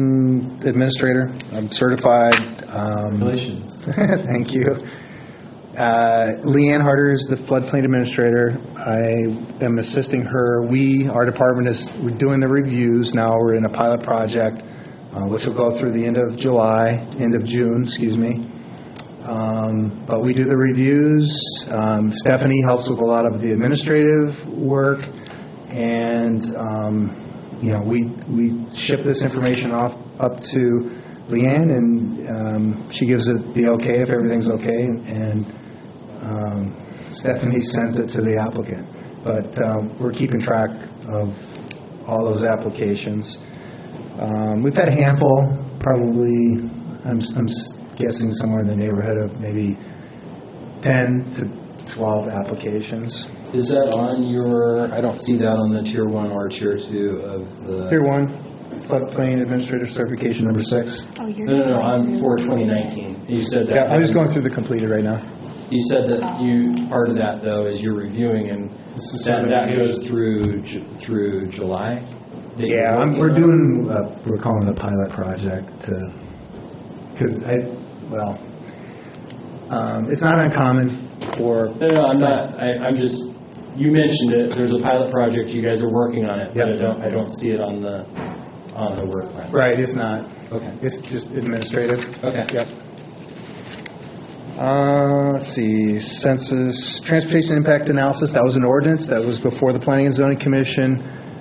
floodplain administrator. I'm certified. Um, Congratulations. Thank you. Uh, Leanne Harder is the floodplain administrator. I am assisting her. We, our department is we're doing the reviews now. We're in a pilot project, uh, which will go through the end of July, end of June, excuse me. Um, but we do the reviews. Um, Stephanie helps with a lot of the administrative work, and um, you know we we ship this information off up to Leanne, and um, she gives it the okay if everything's okay, and um, Stephanie sends it to the applicant. But um, we're keeping track of all those applications. Um, we've had a handful, probably. I'm, I'm guessing somewhere in the neighborhood of maybe ten to twelve applications. Is that on your, I don't see that on the tier one or tier two of the... Tier one, floodplain administrator certification number six. Oh, you're No, no, no, on for twenty nineteen. You said that... Yeah, I'm just going through the completed right now. You said that you, part of that though is you're reviewing, and that, that goes through Ju- through July? That you're Yeah, I'm, working we're on? doing, uh, we're calling it a pilot project because I, well, um, it's not uncommon for... No, no, I'm not, I, I'm just, you mentioned it, there's a pilot project, you guys are working on it, but I Yep. don't, I don't see it on the, on the work plan. Right, it's not. Okay. It's just administrative. Okay. Yep. Uh, let's see, census, transportation impact analysis, that was an ordinance that was before the Planning and Zoning Commission,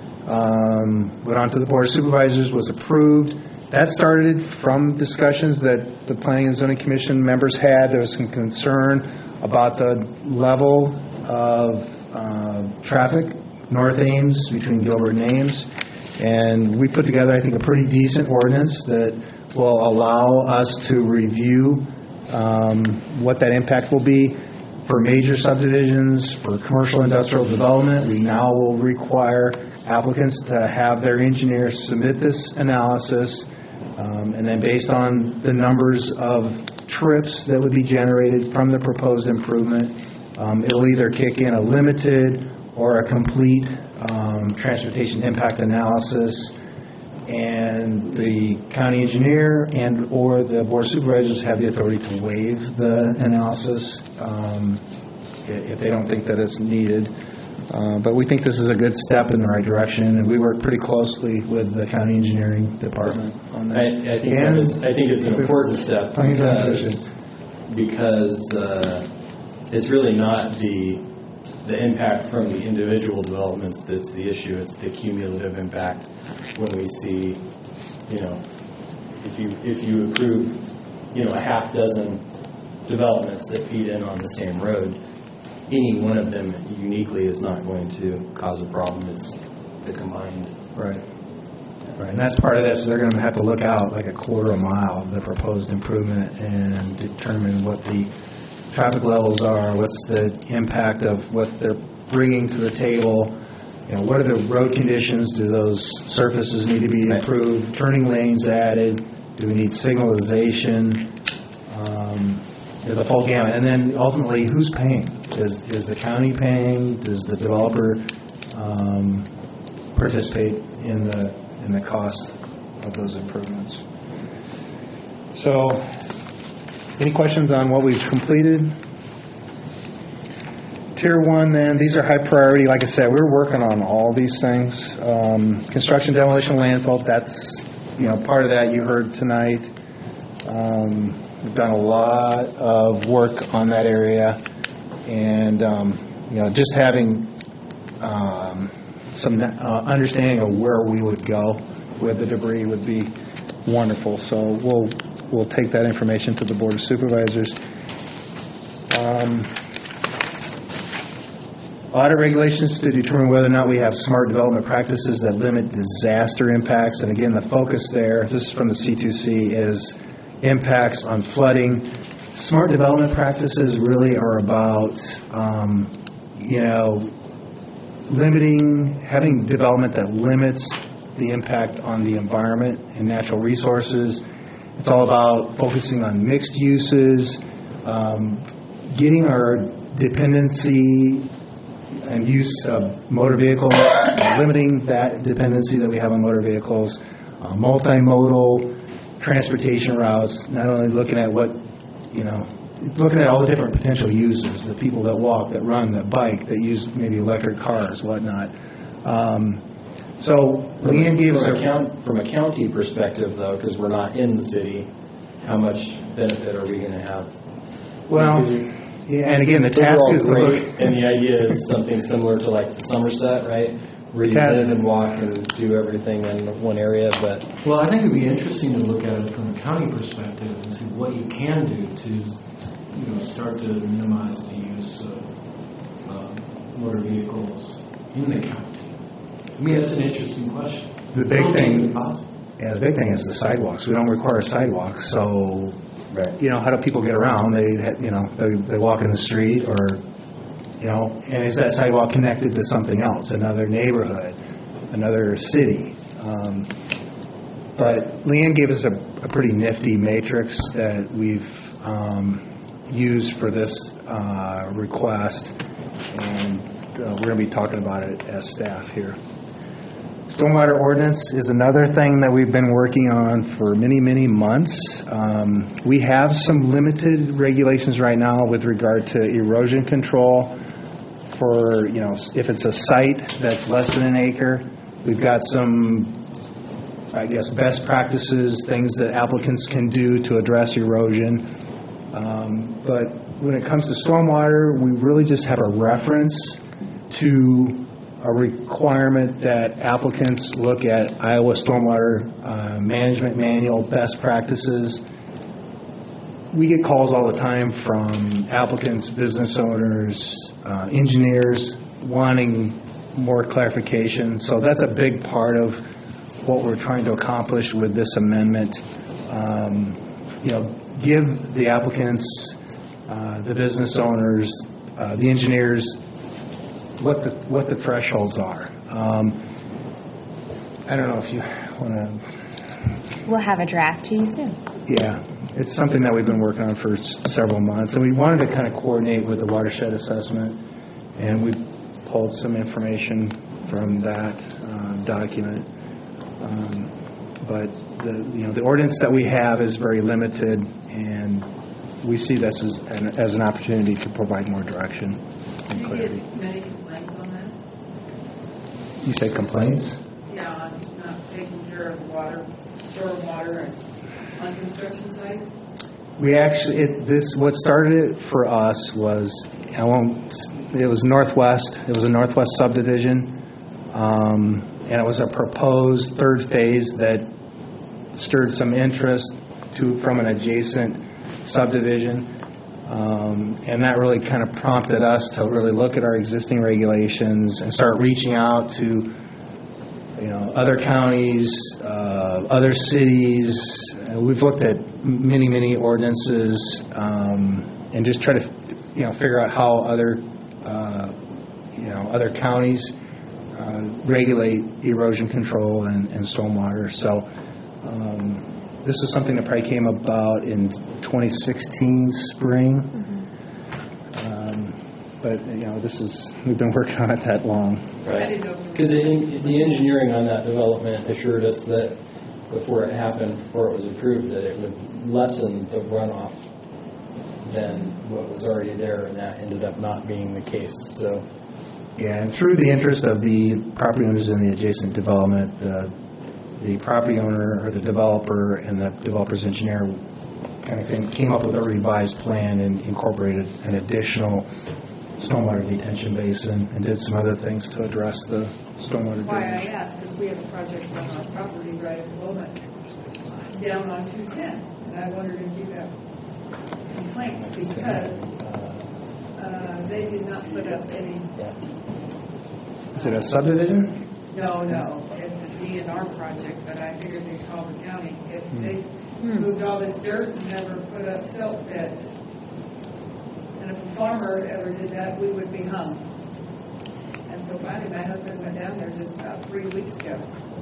um, went on to the Board of Supervisors, was approved. That started from discussions that the Planning and Zoning Commission members had. There was some concern about the level of uh, traffic, North Ames, between Gilbert and Ames. And we put together, I think, a pretty decent ordinance that will allow us to review um, what that impact will be for major subdivisions, for commercial industrial development. We now will require applicants to have their engineers submit this analysis, um, and then based on the numbers of trips that would be generated from the proposed improvement, um, it'll either kick in a limited or a complete um, transportation impact analysis, and the county engineer and or the board of supervisors have the authority to waive the analysis um, if they don't think that it's needed. Uh, but we think this is a good step in the right direction, and we work pretty closely with the county engineering department on that. I, I think that is, I think it's an important step Planning and Zoning because, because uh, it's really not the the impact from the individual developments that's the issue. It's the cumulative impact when we see, you know, if you if you approve, you know, a half dozen developments that feed in on the same road, any one of them uniquely is not going to cause a problem. It's the combined. Right. Right. And that's part of this. They're going to have to look out like a quarter of a mile of the proposed improvement and determine what the traffic levels are, what's the impact of what they're bringing to the table, you know, what are the road conditions, do those surfaces need to be improved, turning lanes added, do we need signalization, um, you know, the full gamut. And then ultimately, who's paying? Is, is the county paying? Does the developer um, participate in the, in the cost of those improvements? So, any questions on what we've completed? Tier one, then, these are high priority. Like I said, we're working on all these things. Um, construction, demolition, landfill, that's, you know, part of that you heard tonight. Um, we've done a lot of work on that area. And, um, you know, just having um, some uh, understanding of where we would go with the debris would be wonderful. So we'll we'll take that information to the Board of Supervisors. Um, audit regulations to determine whether or not we have smart development practices that limit disaster impacts. And again, the focus there, this is from the C two C, is impacts on flooding. Smart development practices really are about, um, you know, limiting, having development that limits the impact on the environment and natural resources. It's all about focusing on mixed uses, um, getting our dependency and use of motor vehicles, limiting that dependency that we have on motor vehicles, uh, multimodal transportation routes, not only looking at what, you know, looking at all the different potential users, the people that walk, that run, that bike, that use maybe electric cars, whatnot. Um, So Leanne gave us From a... a coun- from a county perspective, though, because we're not in the city, how much benefit are we going to have? Well, yeah, and again, the task Overall is to great, look... and the idea is something similar to like Somerset, right? Where you Task- live and walk and do everything in one area, but Well, I think it'd be interesting to look at it from a county perspective and see what you can do to, you know, start to minimize the use of um, motor vehicles in the county. I mean, that's an interesting question. The I big don't think thing, it's possible. yeah, the big thing is the sidewalks. We don't require sidewalks, so, right. you know, how do people get around? They, you know, they, they walk in the street or, you know, and is that sidewalk connected to something else, another neighborhood, another city? Um, but Leanne gave us a, a pretty nifty matrix that we've um, used for this uh, request, and uh, we're going to be talking about it as staff here. Stormwater ordinance is another thing that we've been working on for many, many months. Um, we have some limited regulations right now with regard to erosion control for, you know, if it's a site that's less than an acre. We've got some, I guess, best practices, things that applicants can do to address erosion. Um, but when it comes to stormwater, we really just have a reference to a requirement that applicants look at Iowa Stormwater uh, Management Manual best practices. We get calls all the time from applicants, business owners, uh, engineers wanting more clarification. So that's a big part of what we're trying to accomplish with this amendment. Um, you know, give the applicants, uh, the business owners, uh, the engineers, what the what the thresholds are. Um, I don't know if you want to... We'll have a draft to you soon. Yeah, it's something that we've been working on for s- several months, and we wanted to kind of coordinate with the watershed assessment, and we pulled some information from that uh, document. Um, but the you know the ordinance that we have is very limited, and we see this as an, as an opportunity to provide more direction and clarity. Many complaints on that? You say complaints? Yeah, on not taking care of water, storm water and on construction sites? We actually, it, this, what started it for us was, I won't, it was Northwest, it was a Northwest subdivision, um, and it was a proposed third phase that stirred some interest to, from an adjacent subdivision, um, and that really kind of prompted us to really look at our existing regulations and start reaching out to, you know, other counties, uh, other cities. Uh, we've looked at many, many ordinances, um, and just try to, you know, figure out how other, uh, you know, other counties uh, regulate erosion control and, and stormwater. So um, this is something that probably came about in twenty sixteen spring. Mm-hmm. Um, but, you know, this is, we've been working on it that long. Right. Because the engineering on that development assured us that before it happened, before it was approved, that it would lessen the runoff than what was already there, and that ended up not being the case. So, yeah, and through the interest of the property owners in the adjacent development, uh, the property owner or the developer and the developer's engineer kind of came, came up with a revised plan and incorporated an additional stormwater detention basin and did some other things to address the stormwater Why I drainage. asked, because we have a project on our property right at the moment, down on two ten, and I wondered if you have complaints, because uh, they did not put up any, Is it a subdivision? no, no, it's a D N R project, but I figured they'd call the county. If Hmm. they moved all this dirt and never put up silt beds, and if a farmer ever did that, we would be hung. And so finally, my husband went down there just about three weeks ago.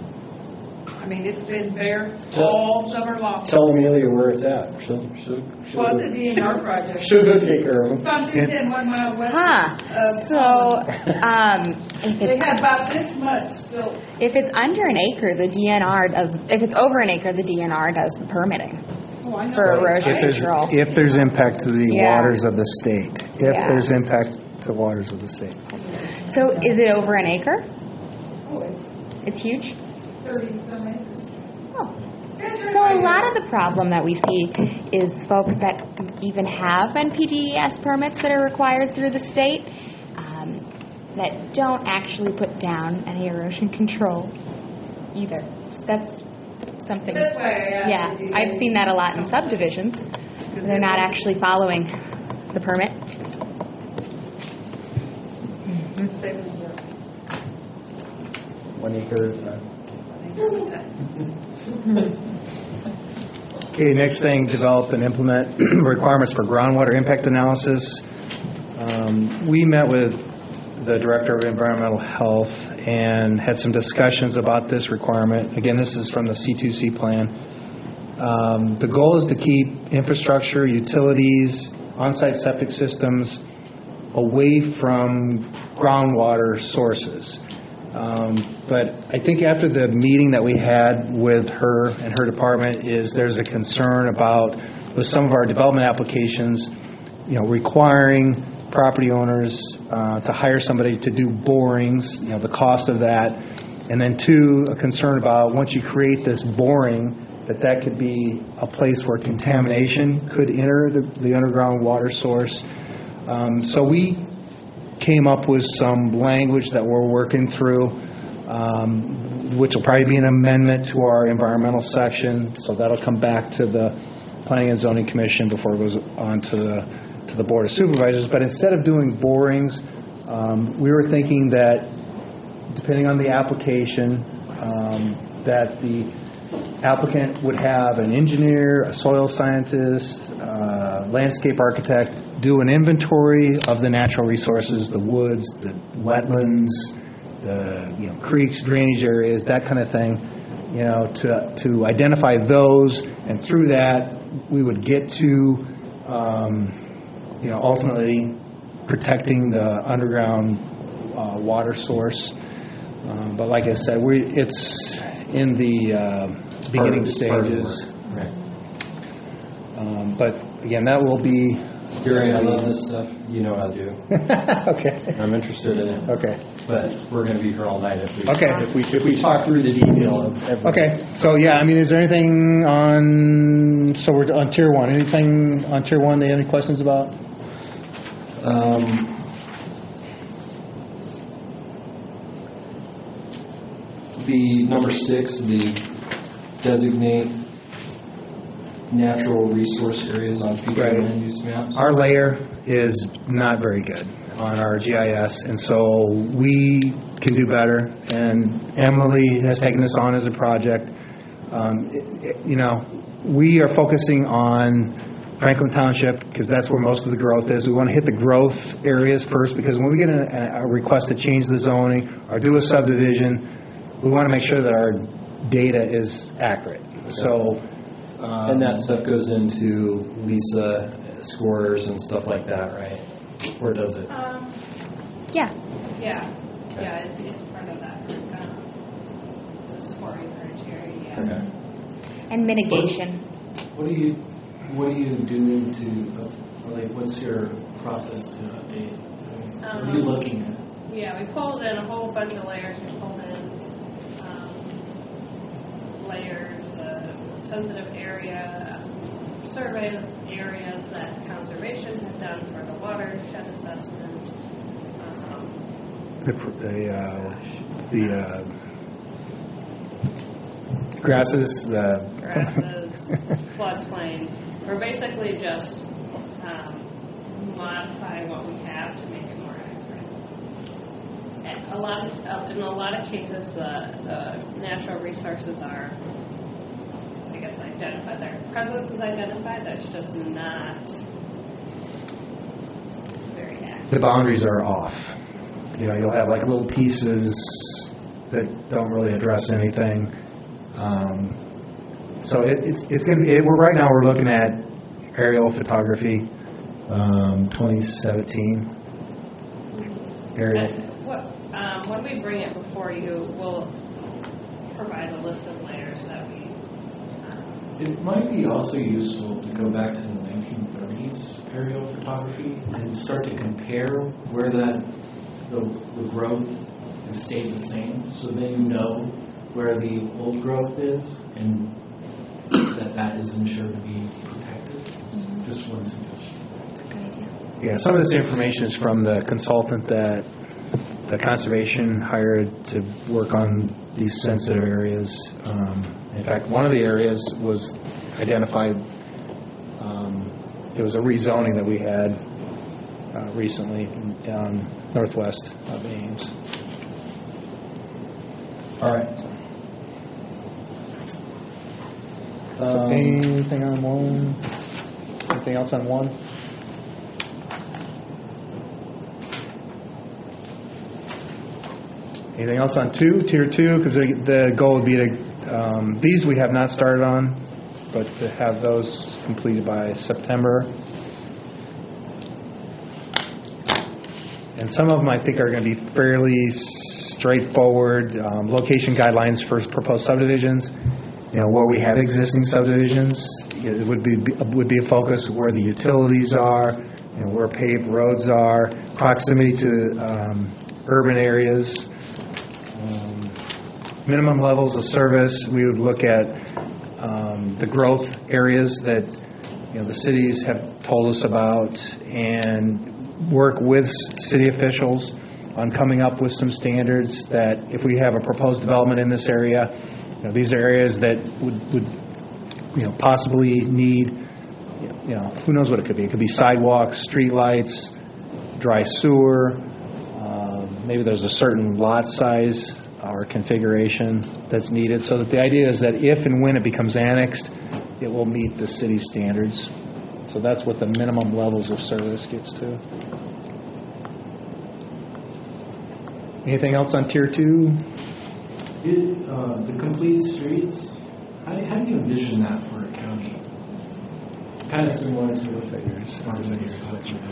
I mean, it's been bare all summer long. tell Amelia where it's at. She'll, she'll, she'll, Well, it's a D N R project. she'll go take care of It's them. on two ten, one mile west Huh. of So, Collins. um, if They it's, had about this much silt. if it's under an acre, the D N R does, if it's over an acre, the D N R does the permitting. I know. for erosion If there's, control. if there's impact to the Yeah. waters of the state, if Yeah. there's impact to waters of the state. So is it over an acre? Oh, it's It's huge? thirty some acres. Oh. So a lot of the problem that we see is folks that even have N P D E S permits that are required through the state um, that don't actually put down any erosion control either. So that's something. That's why I asked Yeah, if you I've guys- seen that a lot in subdivisions. They're not actually following the permit. Same as the- One acre. Okay, next thing, develop and implement requirements for groundwater impact analysis. Um, We met with the Director of Environmental Health and had some discussions about this requirement. Again, this is from the C two C plan. Um, The goal is to keep infrastructure, utilities, on-site septic systems away from groundwater sources. Um, But I think after the meeting that we had with her and her department is there's a concern about, with some of our development applications, you know, requiring property owners uh, to hire somebody to do borings, you know, the cost of that. And then two, a concern about once you create this boring, that that could be a place where contamination could enter the, the underground water source. Um, So we came up with some language that we're working through, um, which will probably be an amendment to our environmental section. So that'll come back to the Planning and Zoning Commission before it goes on to the to the Board of Supervisors. But instead of doing borings, um, we were thinking that, depending on the application, um, that the applicant would have an engineer, a soil scientist, uh, landscape architect do an inventory of the natural resources, the woods, the wetlands, the you know creeks, drainage areas, that kind of thing, you know, to to identify those, and through that we would get to, um, you know, ultimately protecting the underground uh, water source. Um, but like I said, we it's in the uh, beginning stages. Right. Um, but again, that will be. Gary, I love this stuff. You know how to do. Okay. I'm interested in it. Okay. But we're going to be here all night if we Okay. if we if we talk through the detail of everything. Okay. So yeah, I mean, is there anything on? So we're on tier one. Anything on tier one? Any questions about? Um, the number six, the designate natural resource areas on future Right. land use maps. Our layer is not very good on our G I S, and so we can do better. And Emily has taken this on as a project. Um, it- it- you know, we are focusing on Franklin Township because that's where most of the growth is. We want to hit the growth areas first because when we get a, a request to change the zoning or do a subdivision, we want to make sure that our data is accurate. So. Um, And that stuff goes into Lisa scores and stuff like that, right? Or does it? Um, Yeah. yeah, yeah, it, it's part of that, um, the scoring criteria, yeah. Okay. And mitigation. What are you, what are you doing to, uh, like, what's your process to update? I mean, what are you Um, looking at? Yeah, we pulled in a whole bunch of layers. We pulled in um, layers, uh, sensitive area, um, survey areas that conservation had done for the watershed assessment. Um, The, the, uh, the uh, grasses, the grasses, floodplain. We're basically just um, modifying what we have to make it more accurate. And a lot of, uh, in a lot of cases, the, the natural resources are, I guess, identified. Their presence is identified. That's just not very accurate. the boundaries are off. You know, you'll have like little pieces that don't really address anything. Um, so it, it's it's gonna be. It, we're right now we're looking at aerial photography, um, twenty seventeen. Aerial. And what, um, when we bring it before you, we'll provide a list of layers that we um, It might be also useful to go back to the nineteen thirties aerial photography and start to compare where that the, the growth has stayed the same, so then you know where the old growth is and that that is ensured to be protected. Mm-hmm. Just one suggestion. That's a good idea. Yeah, some of this information is from the consultant that the conservation hired to work on these sensitive areas. Um, in fact, one of the areas was identified, um, it was a rezoning that we had uh, recently um, northwest of Ames. All right. Um, Anything on one? Anything else on one? Anything else on two, tier two? Because the, the goal would be to, um, these we have not started on, but to have those completed by September. And some of them I think are going to be fairly straightforward. Um, location guidelines for proposed subdivisions. You know, where we have existing subdivisions, it would be would be a focus. Where the utilities are, you know, where paved roads are, proximity to um, urban areas. Um, minimum levels of service, we would look at um, the growth areas that you know the cities have told us about, and work with city officials on coming up with some standards that if we have a proposed development in this area, you know, these are areas that would, would you know possibly need you know who knows what it could be. It could be sidewalks, street lights, dry sewer. Maybe there's a certain lot size or configuration that's needed, so that the idea is that if and when it becomes annexed, it will meet the city standards. So that's what the minimum levels of service gets to. Anything else on tier two? It, uh, the complete streets, how do, how do you envision that for a county? Kind of similar to what's that yours? Smart cities.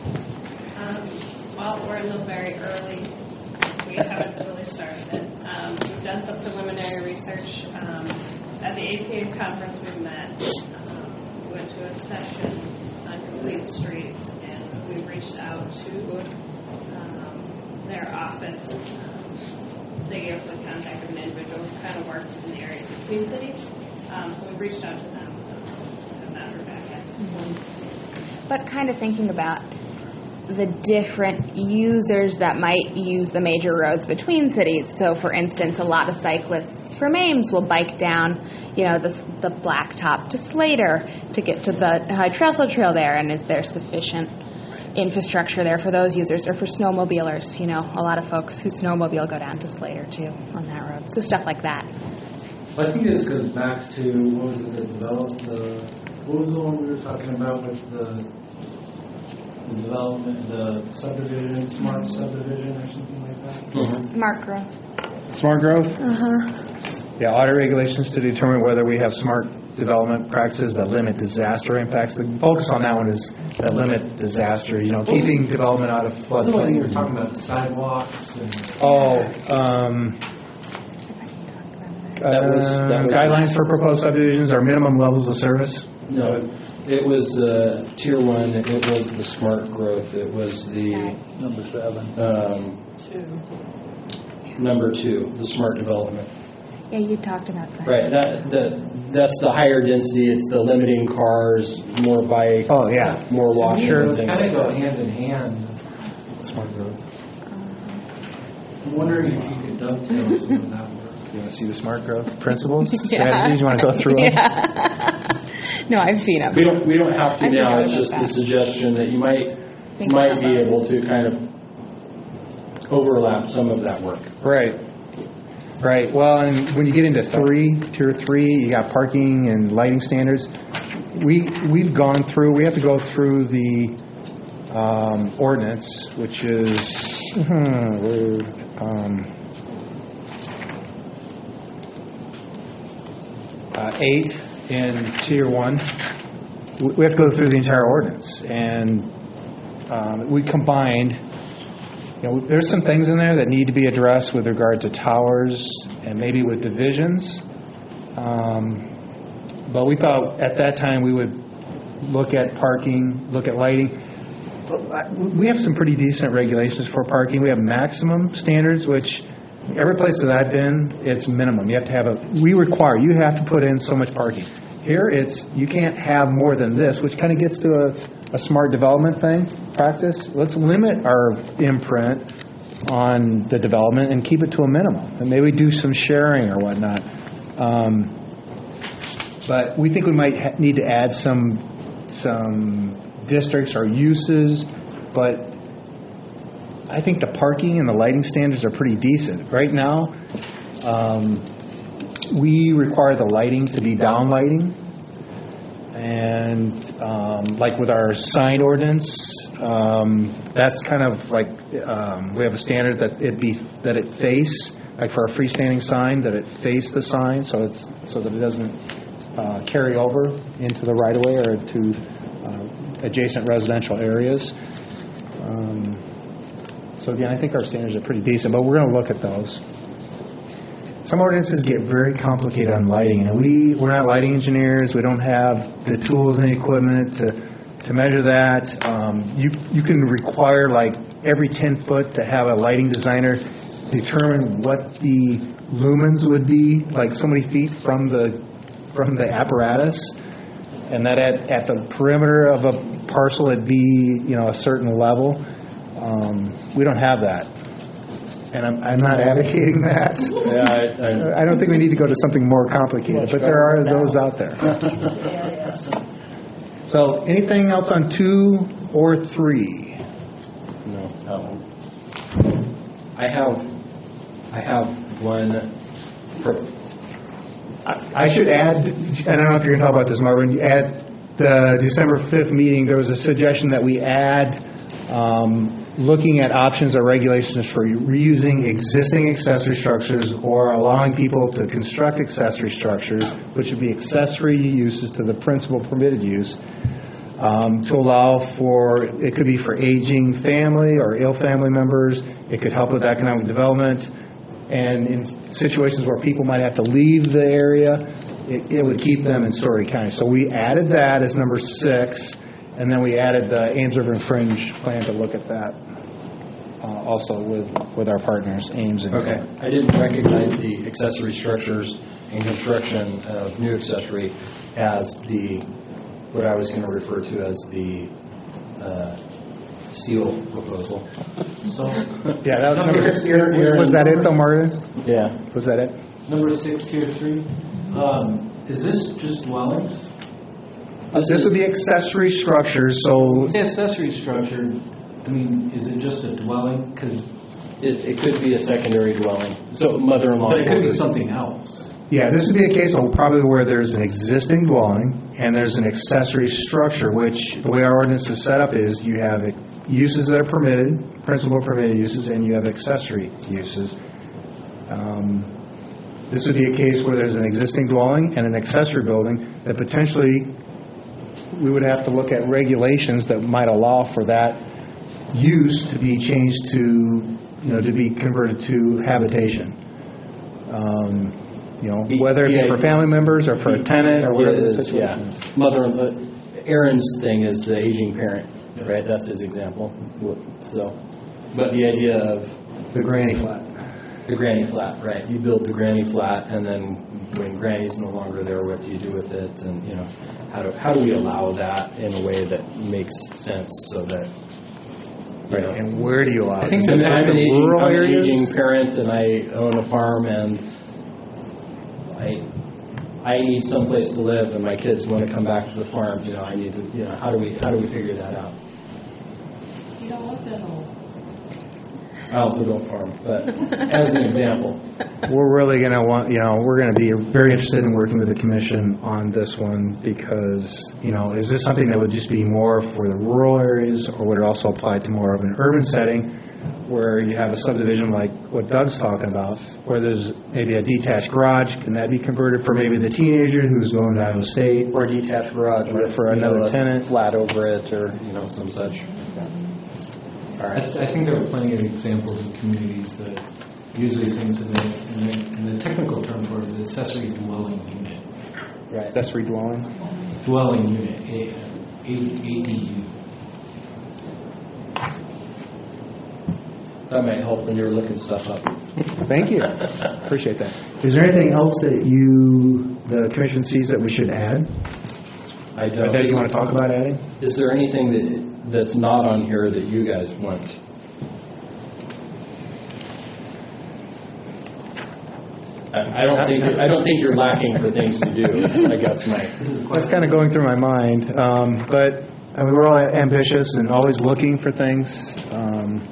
Well, we're in the very early, we haven't really started it. Um, we've done some preliminary research. Um, at the A P A conference we met, um, we went to a session on complete streets, and we reached out to um, their office. Um, they gave us the contact of an individual who kind of worked in the areas between cities. Um, so we reached out to them. Um, have not heard back yet. Mm-hmm. But kind of thinking about the different users that might use the major roads between cities. So, for instance, a lot of cyclists from Ames will bike down, you know, the, the blacktop to Slater to get to the High Trestle Trail there. And is there sufficient infrastructure there for those users, or for snowmobilers? You know, a lot of folks who snowmobile go down to Slater too on that road. So stuff like that. Well, I think this goes back to what was it that developed the what was the one we were talking about with the the development, the subdivision, smart subdivision or something like that? Mm-hmm. Smart growth. Smart growth? Uh-huh. Yeah, audit regulations to determine whether we have smart development practices that limit disaster impacts. The focus on that one is that limit disaster, you know, keeping development out of floodplains. You were talking about sidewalks and... Oh, um... That was, that was guidelines for proposed subdivisions are minimum levels of service? No, it was uh, tier one. It was the smart growth. It was the Number seven. um, Two. number two, the smart development. Yeah, you talked about that. Right. That, that that's the higher density. It's the limiting cars, more bikes. Oh yeah, more walking. Sure. And things kind of like go that. hand in hand. smart growth. I'm wondering if you could dovetail some of that work. You want to see the smart growth principles, Yeah. strategies? You want to go through them? Yeah. No, I've seen them. We don't. We don't have to I now. forgot It's about just that. the suggestion that you might Think might about be that. able to kind of overlap some of that work. Right. Right. Well, and when you get into three, tier three, you got parking and lighting standards. We we've gone through. We have to go through the um, ordinance, which is hmm, we're, um, uh, eight in tier one. We have to go through the entire ordinance, and um, we combined. You know, there's some things in there that need to be addressed with regard to towers and maybe with divisions. Um, but we thought at that time we would look at parking, look at lighting. We have some pretty decent regulations for parking. We have maximum standards, which every place that I've been, it's minimum. You have to have a, we require, you have to put in so much parking. Here, it's, you can't have more than this, which kind of gets to a, a smart development thing, practice. Let's limit our imprint on the development and keep it to a minimum. And maybe do some sharing or whatnot. Um, but we think we might ha- need to add some some districts or uses, but I think the parking and the lighting standards are pretty decent. Right now, um, we require the lighting to be down lighting, and um, like with our sign ordinance, um, that's kind of like um, we have a standard that it be that it face, like for a freestanding sign, that it face the sign, so it's so that it doesn't uh, carry over into the right of way or to uh, adjacent residential areas. Um, so again, I think our standards are pretty decent, but we're going to look at those. Some ordinances get very complicated on lighting, and we, we're not lighting engineers. We don't have the tools and the equipment to, to measure that. Um, you, you can require, like, every ten foot to have a lighting designer determine what the lumens would be, like so many feet from the from the apparatus, and that at, at the perimeter of a parcel it'd be, you know, a certain level. Um, we don't have that. And I'm, I'm not advocating that. Yeah, I, I, I don't think we need to go to something more complicated, but there are those out there. Yeah, yes. So, anything else on two or three? No. Um, I have, I have one. Per- I, I should add, I don't know if you're going to talk about this, Marvin, at the December fifth meeting, there was a suggestion that we add um, looking at options or regulations for reusing existing accessory structures or allowing people to construct accessory structures, which would be accessory uses to the principal permitted use, um, to allow for, it could be for aging family or ill family members, it could help with economic development, and in situations where people might have to leave the area, it, it would keep them in Story County. So we added that as number six. And then we added the Ames River and Fringe plan to look at that uh, also with with our partners, Ames and Okay. I didn't recognize the accessory structures and construction of new accessory as the, what I was going to refer to as the uh, SEAL proposal. So, yeah, that was number number six. You're, you're was that it though, Martin? Yeah. Was that it? Number six, tier three. Um, is this just dwellings? This, this would be accessory structures. So the accessory structure, I mean, is it just a dwelling? Because it, it could be a secondary dwelling. So mother-in-law. But it could be something else. Yeah, this would be a case of probably where there's an existing dwelling and there's an accessory structure, which the way our ordinance is set up is you have uses that are permitted, principal permitted uses, and you have accessory uses. Um, this would be a case where there's an existing dwelling and an accessory building that potentially we would have to look at regulations that might allow for that use to be changed to, you know, to be converted to habitation. Um, you know, whether it be for family members or for a tenant or whatever the situation is. Yeah. Mother, Aaron's thing is the aging parent, right? That's his example. So, but the idea of the granny flat. The granny flat, right. You build the granny flat, and then when granny's no longer there, what do you do with it? And, you know, how do how do we allow that in a way that makes sense so that, you right. know, And where do you allow it? I think I'm, I'm, an aging, I'm an aging parent, and I own a farm, and I I need someplace to live, and my kids want to come back to the farm. You know, I need to, you know, how do we how do we figure that out? You don't look that old. I also don't farm, but as an example. We're really going to want, you know, we're going to be very interested in working with the commission on this one because, you know, is this something that would just be more for the rural areas or would it also apply to more of an urban setting where you have a subdivision like what Doug's talking about, where there's maybe a detached garage? Can that be converted for maybe the teenager who's going to Iowa State? Or a detached garage or for another know, tenant? Flat over it or, you know, some such. All right. I, th- I think there are plenty of examples of communities that usually things in the, in the, in the technical term for it is accessory dwelling unit. Right. Accessory dwelling. Dwelling unit, A- A- ADU. That might help when you're looking stuff up. Thank you. Appreciate that. Is there anything else that you, the commission sees that we should add? I Or don't. that you want to talk about adding? Is there anything that, that's not on here that you guys want? I, I don't think, I don't think you're lacking for things to do, is, I guess my. That's kind of going through my mind. Um, but, I mean, we're all ambitious and always looking for things. Um,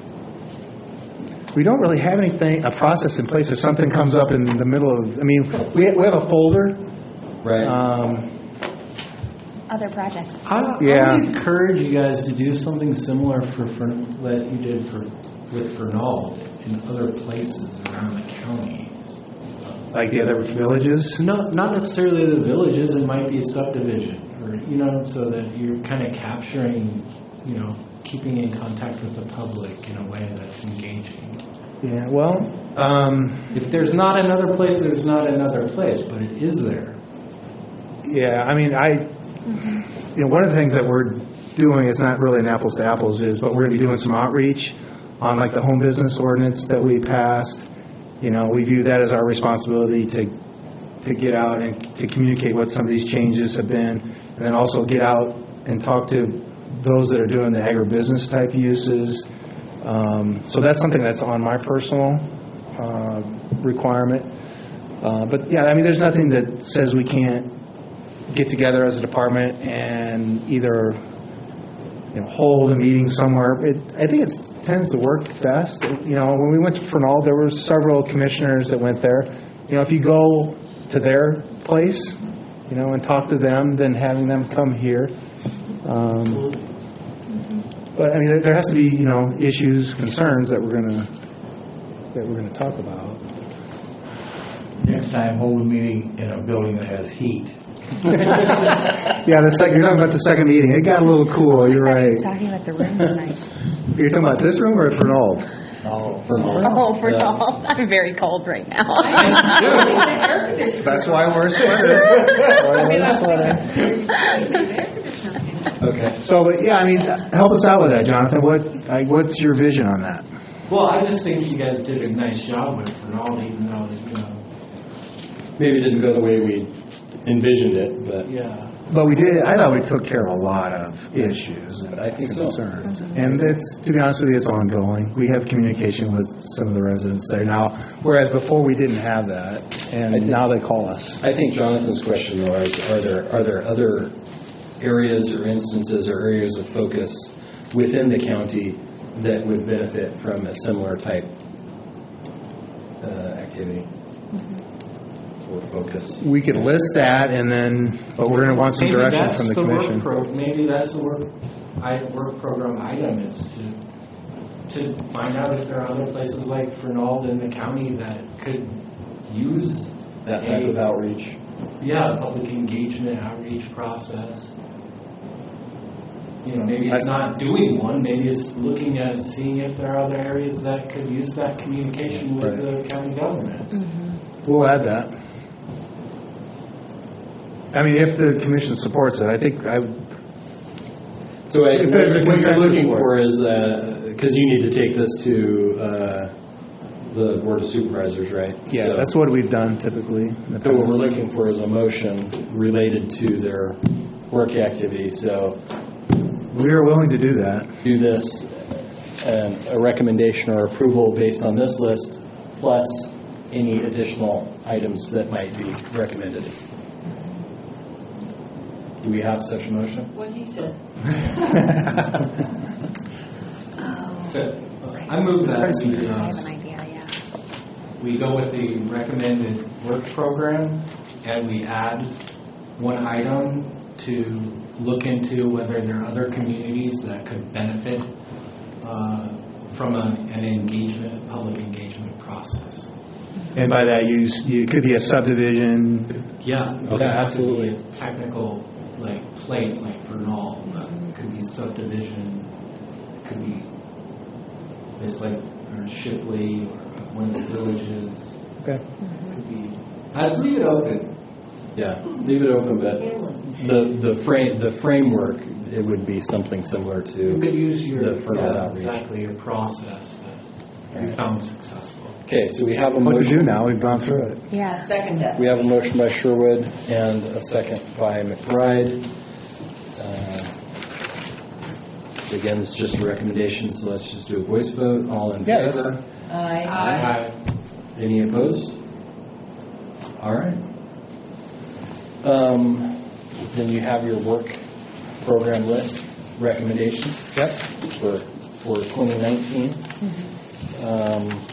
we don't really have anything, a process in place if something comes up in the middle of, I mean, we, we have a folder. Right. Um, Other projects. I, Yeah. I would encourage you guys to do something similar for, for that you did for with Fernald in other places around the county. like the other villages? No, not necessarily the villages. It might be a subdivision, or you know, so that you're kind of capturing, you know, keeping in contact with the public in a way that's engaging. Yeah, well, um, If there's not another place, there's not another place, but it is there. yeah, I mean, I, you know, one of the things that we're doing, it's not really an apples to apples, is, but we're going to be doing some outreach on like the home business ordinance that we passed. You know, we view that as our responsibility to to get out and to communicate what some of these changes have been, and then also get out and talk to those that are doing the agribusiness type uses. Um, so that's something that's on my personal uh, requirement. Uh, but yeah, I mean, there's nothing that says we can't get together as a department and either, you know, hold a meeting somewhere. It, I think it tends to work best. You know, when we went to Fernald, there were several commissioners that went there. You know, if you go to their place, you know, and talk to them, then having them come here. Um, but I mean, there, there has to be, you know, issues, concerns that we're gonna that we're gonna talk about. Next time, hold a meeting in a building that has heat. Yeah, the second, you're talking about the second meeting. It got a little cool. You're right. Talking about the room tonight. You're talking about this room or Fernald? No. Oh, for all. I'm very cold right now. That's why we're sweater. Okay. So, but yeah, I mean, help us out with that, Jonathan. What, like, what's your vision on that? Well, I just think you guys did a nice job with Fernald, even though, you know. Maybe it didn't go the way we envisioned it, but. Yeah. But we did, I thought we took care of a lot of issues and I think so. concerns. And it's, to be honest with you, it's ongoing. We have communication with some of the residents there now, whereas before we didn't have that, and think- now they call us. I think Jonathan's question though is, are there, are there other areas or instances or areas of focus within the county that would benefit from a similar type uh, activity or focus? We could list that, and then, but we're going to want some Maybe direction that's from the the work commission. pro- Maybe that's the work, I, work program item is to to find out if there are other places like Fernald in the county that could use That type a- of outreach. Yeah, public engagement outreach process. You know, maybe it's not doing one, maybe it's looking at seeing if there are other areas that could use that communication with Right. the county government. We'll add that. I mean, if the commission supports it, I think I, So I- If there's a what you're consensus looking for for is, because you need to take this to uh, the Board of Supervisors, right? yeah, So- that's what we've done typically. in the So what past. we're looking for is a motion related to their work activity. So We are willing to do that. do this, and a recommendation or approval based on this list, plus any additional items that might be recommended. Do we have such a motion? What he said. I move that we, I uh, have an idea, yeah. we go with the recommended work program and we add one item to look into whether there are other communities that could benefit uh, from a, an engagement, public engagement process. And by that, you, you it could be a subdivision. Yeah, it Okay. doesn't have to be Absolutely. a technical like place like Fernald, but it could be subdivision, could be place like or Shipley or when the village is. Okay. Could be, I'd leave it open. Yeah, leave it open, but the, the frame, the framework, it would be something similar to You could use your, the further yeah, outreach. exactly, your process that you found successful. Okay, so we have a What to motion. do now? We've gone through it. Yeah. Second that. We have a motion by Sherwood and a second by McBride. Uh, Again, it's just a recommendation, so let's just do a voice vote. All in Yeah. favor? Aye. Aye. Any opposed? All right. Um, Then you have your work program list recommendations. Yep. For, for twenty nineteen. Um,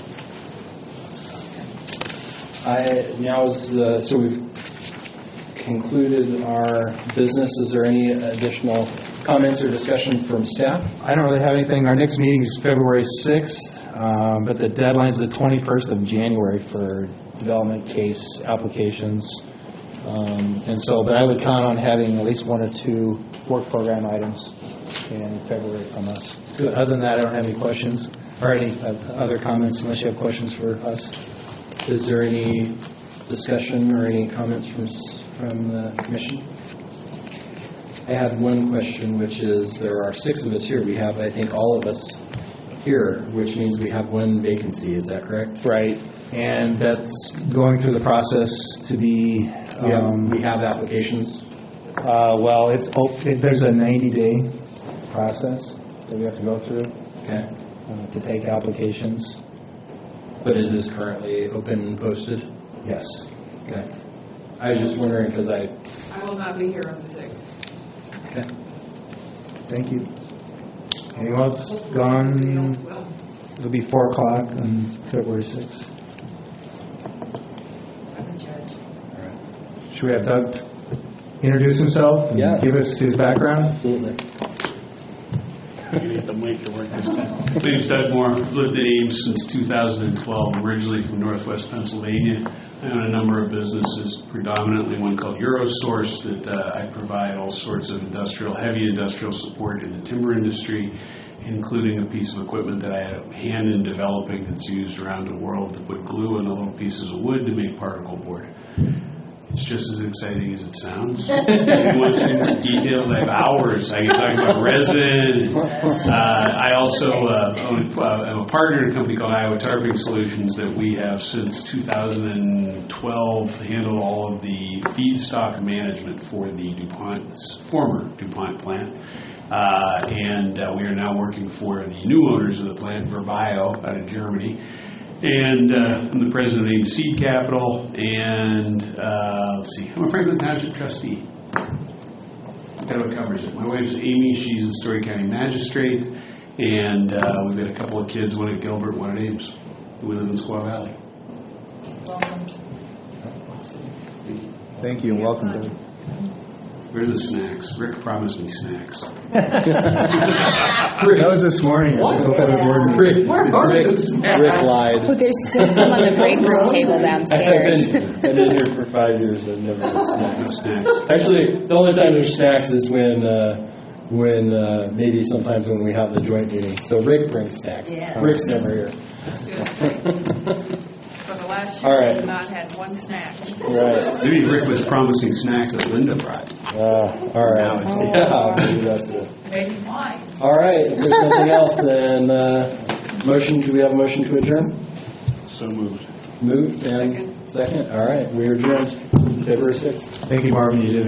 I, now is, uh, so we've concluded our business. Is there any additional comments or discussion from staff? I don't really have anything. Our next meeting is February sixth, um, but the deadline is the twenty-first of January for development case applications. Um, and so, but I would count on having at least one or two work program items in February from us. Good. Other than that, I don't have any questions or any uh, other comments unless you have questions for us. Is there any discussion or any comments from s- from the commission? I had one question, which is there are six of us here. We have, I think, all of us here, which means we have one vacancy. Is that correct? Right. And that's going through the process to be. We have, Um, we have applications. uh, well, it's op- it, there's a ninety-day process that we have to go through Okay. uh, to take applications. But it is currently open and posted? Yes. Okay. I was just wondering because I... I will not be here on the sixth. Okay. Thank you. Anyone else gone? It'll be four o'clock on February sixth. I'm in charge. Should we have Doug introduce himself and Yes. give us his background? Absolutely. I can get the mic to work this time. My name's Doug Moore. I've lived at Ames since two thousand twelve. I'm originally from Northwest Pennsylvania. I own a number of businesses, predominantly one called Eurosource, that uh, I provide all sorts of industrial, heavy industrial support in the timber industry, including a piece of equipment that I have hand in developing that's used around the world to put glue on the little pieces of wood to make particle board. It's just as exciting as it sounds. If you want any more details, I have hours. I can talk about resin. Uh, I also uh, own, uh, am a partner in a company called Iowa Tarping Solutions that we have since two thousand twelve handled all of the feedstock management for the DuPont, former DuPont plant. Uh, and uh, we are now working for the new owners of the plant, Verbio, out of Germany. And uh, I'm the president of Ames Seed Capital, and uh, let's see, I'm a Franklin Township trustee. That's what covers it. My wife's Amy, she's a Story County magistrate, and uh, we've got a couple of kids, one at Gilbert, one at Ames. We live in Squaw Valley. Thank you and welcome, Doug. Where are the snacks? Rick promised me snacks. That was this morning. At the Federal Board meeting. Rick, Rick, Rick lied. Oh, there's still some on the break room table downstairs. I've been, I've been here for five years. I've never had snacks. Actually, the only time there's snacks is when, uh, when uh, maybe sometimes when we have the joint meeting. So Rick brings snacks. Yeah. Rick's never here. For the last All year, right. we have not had one snack. Right. Maybe Rick was promising snacks that Linda brought. Uh, all right. Yeah, maybe that's it. Maybe mine. All right. If there's nothing else, then uh, motion. Do we have a motion to adjourn? So moved. Moved and second. All right. We are adjourned. February sixth. Thank you, Marvin. You did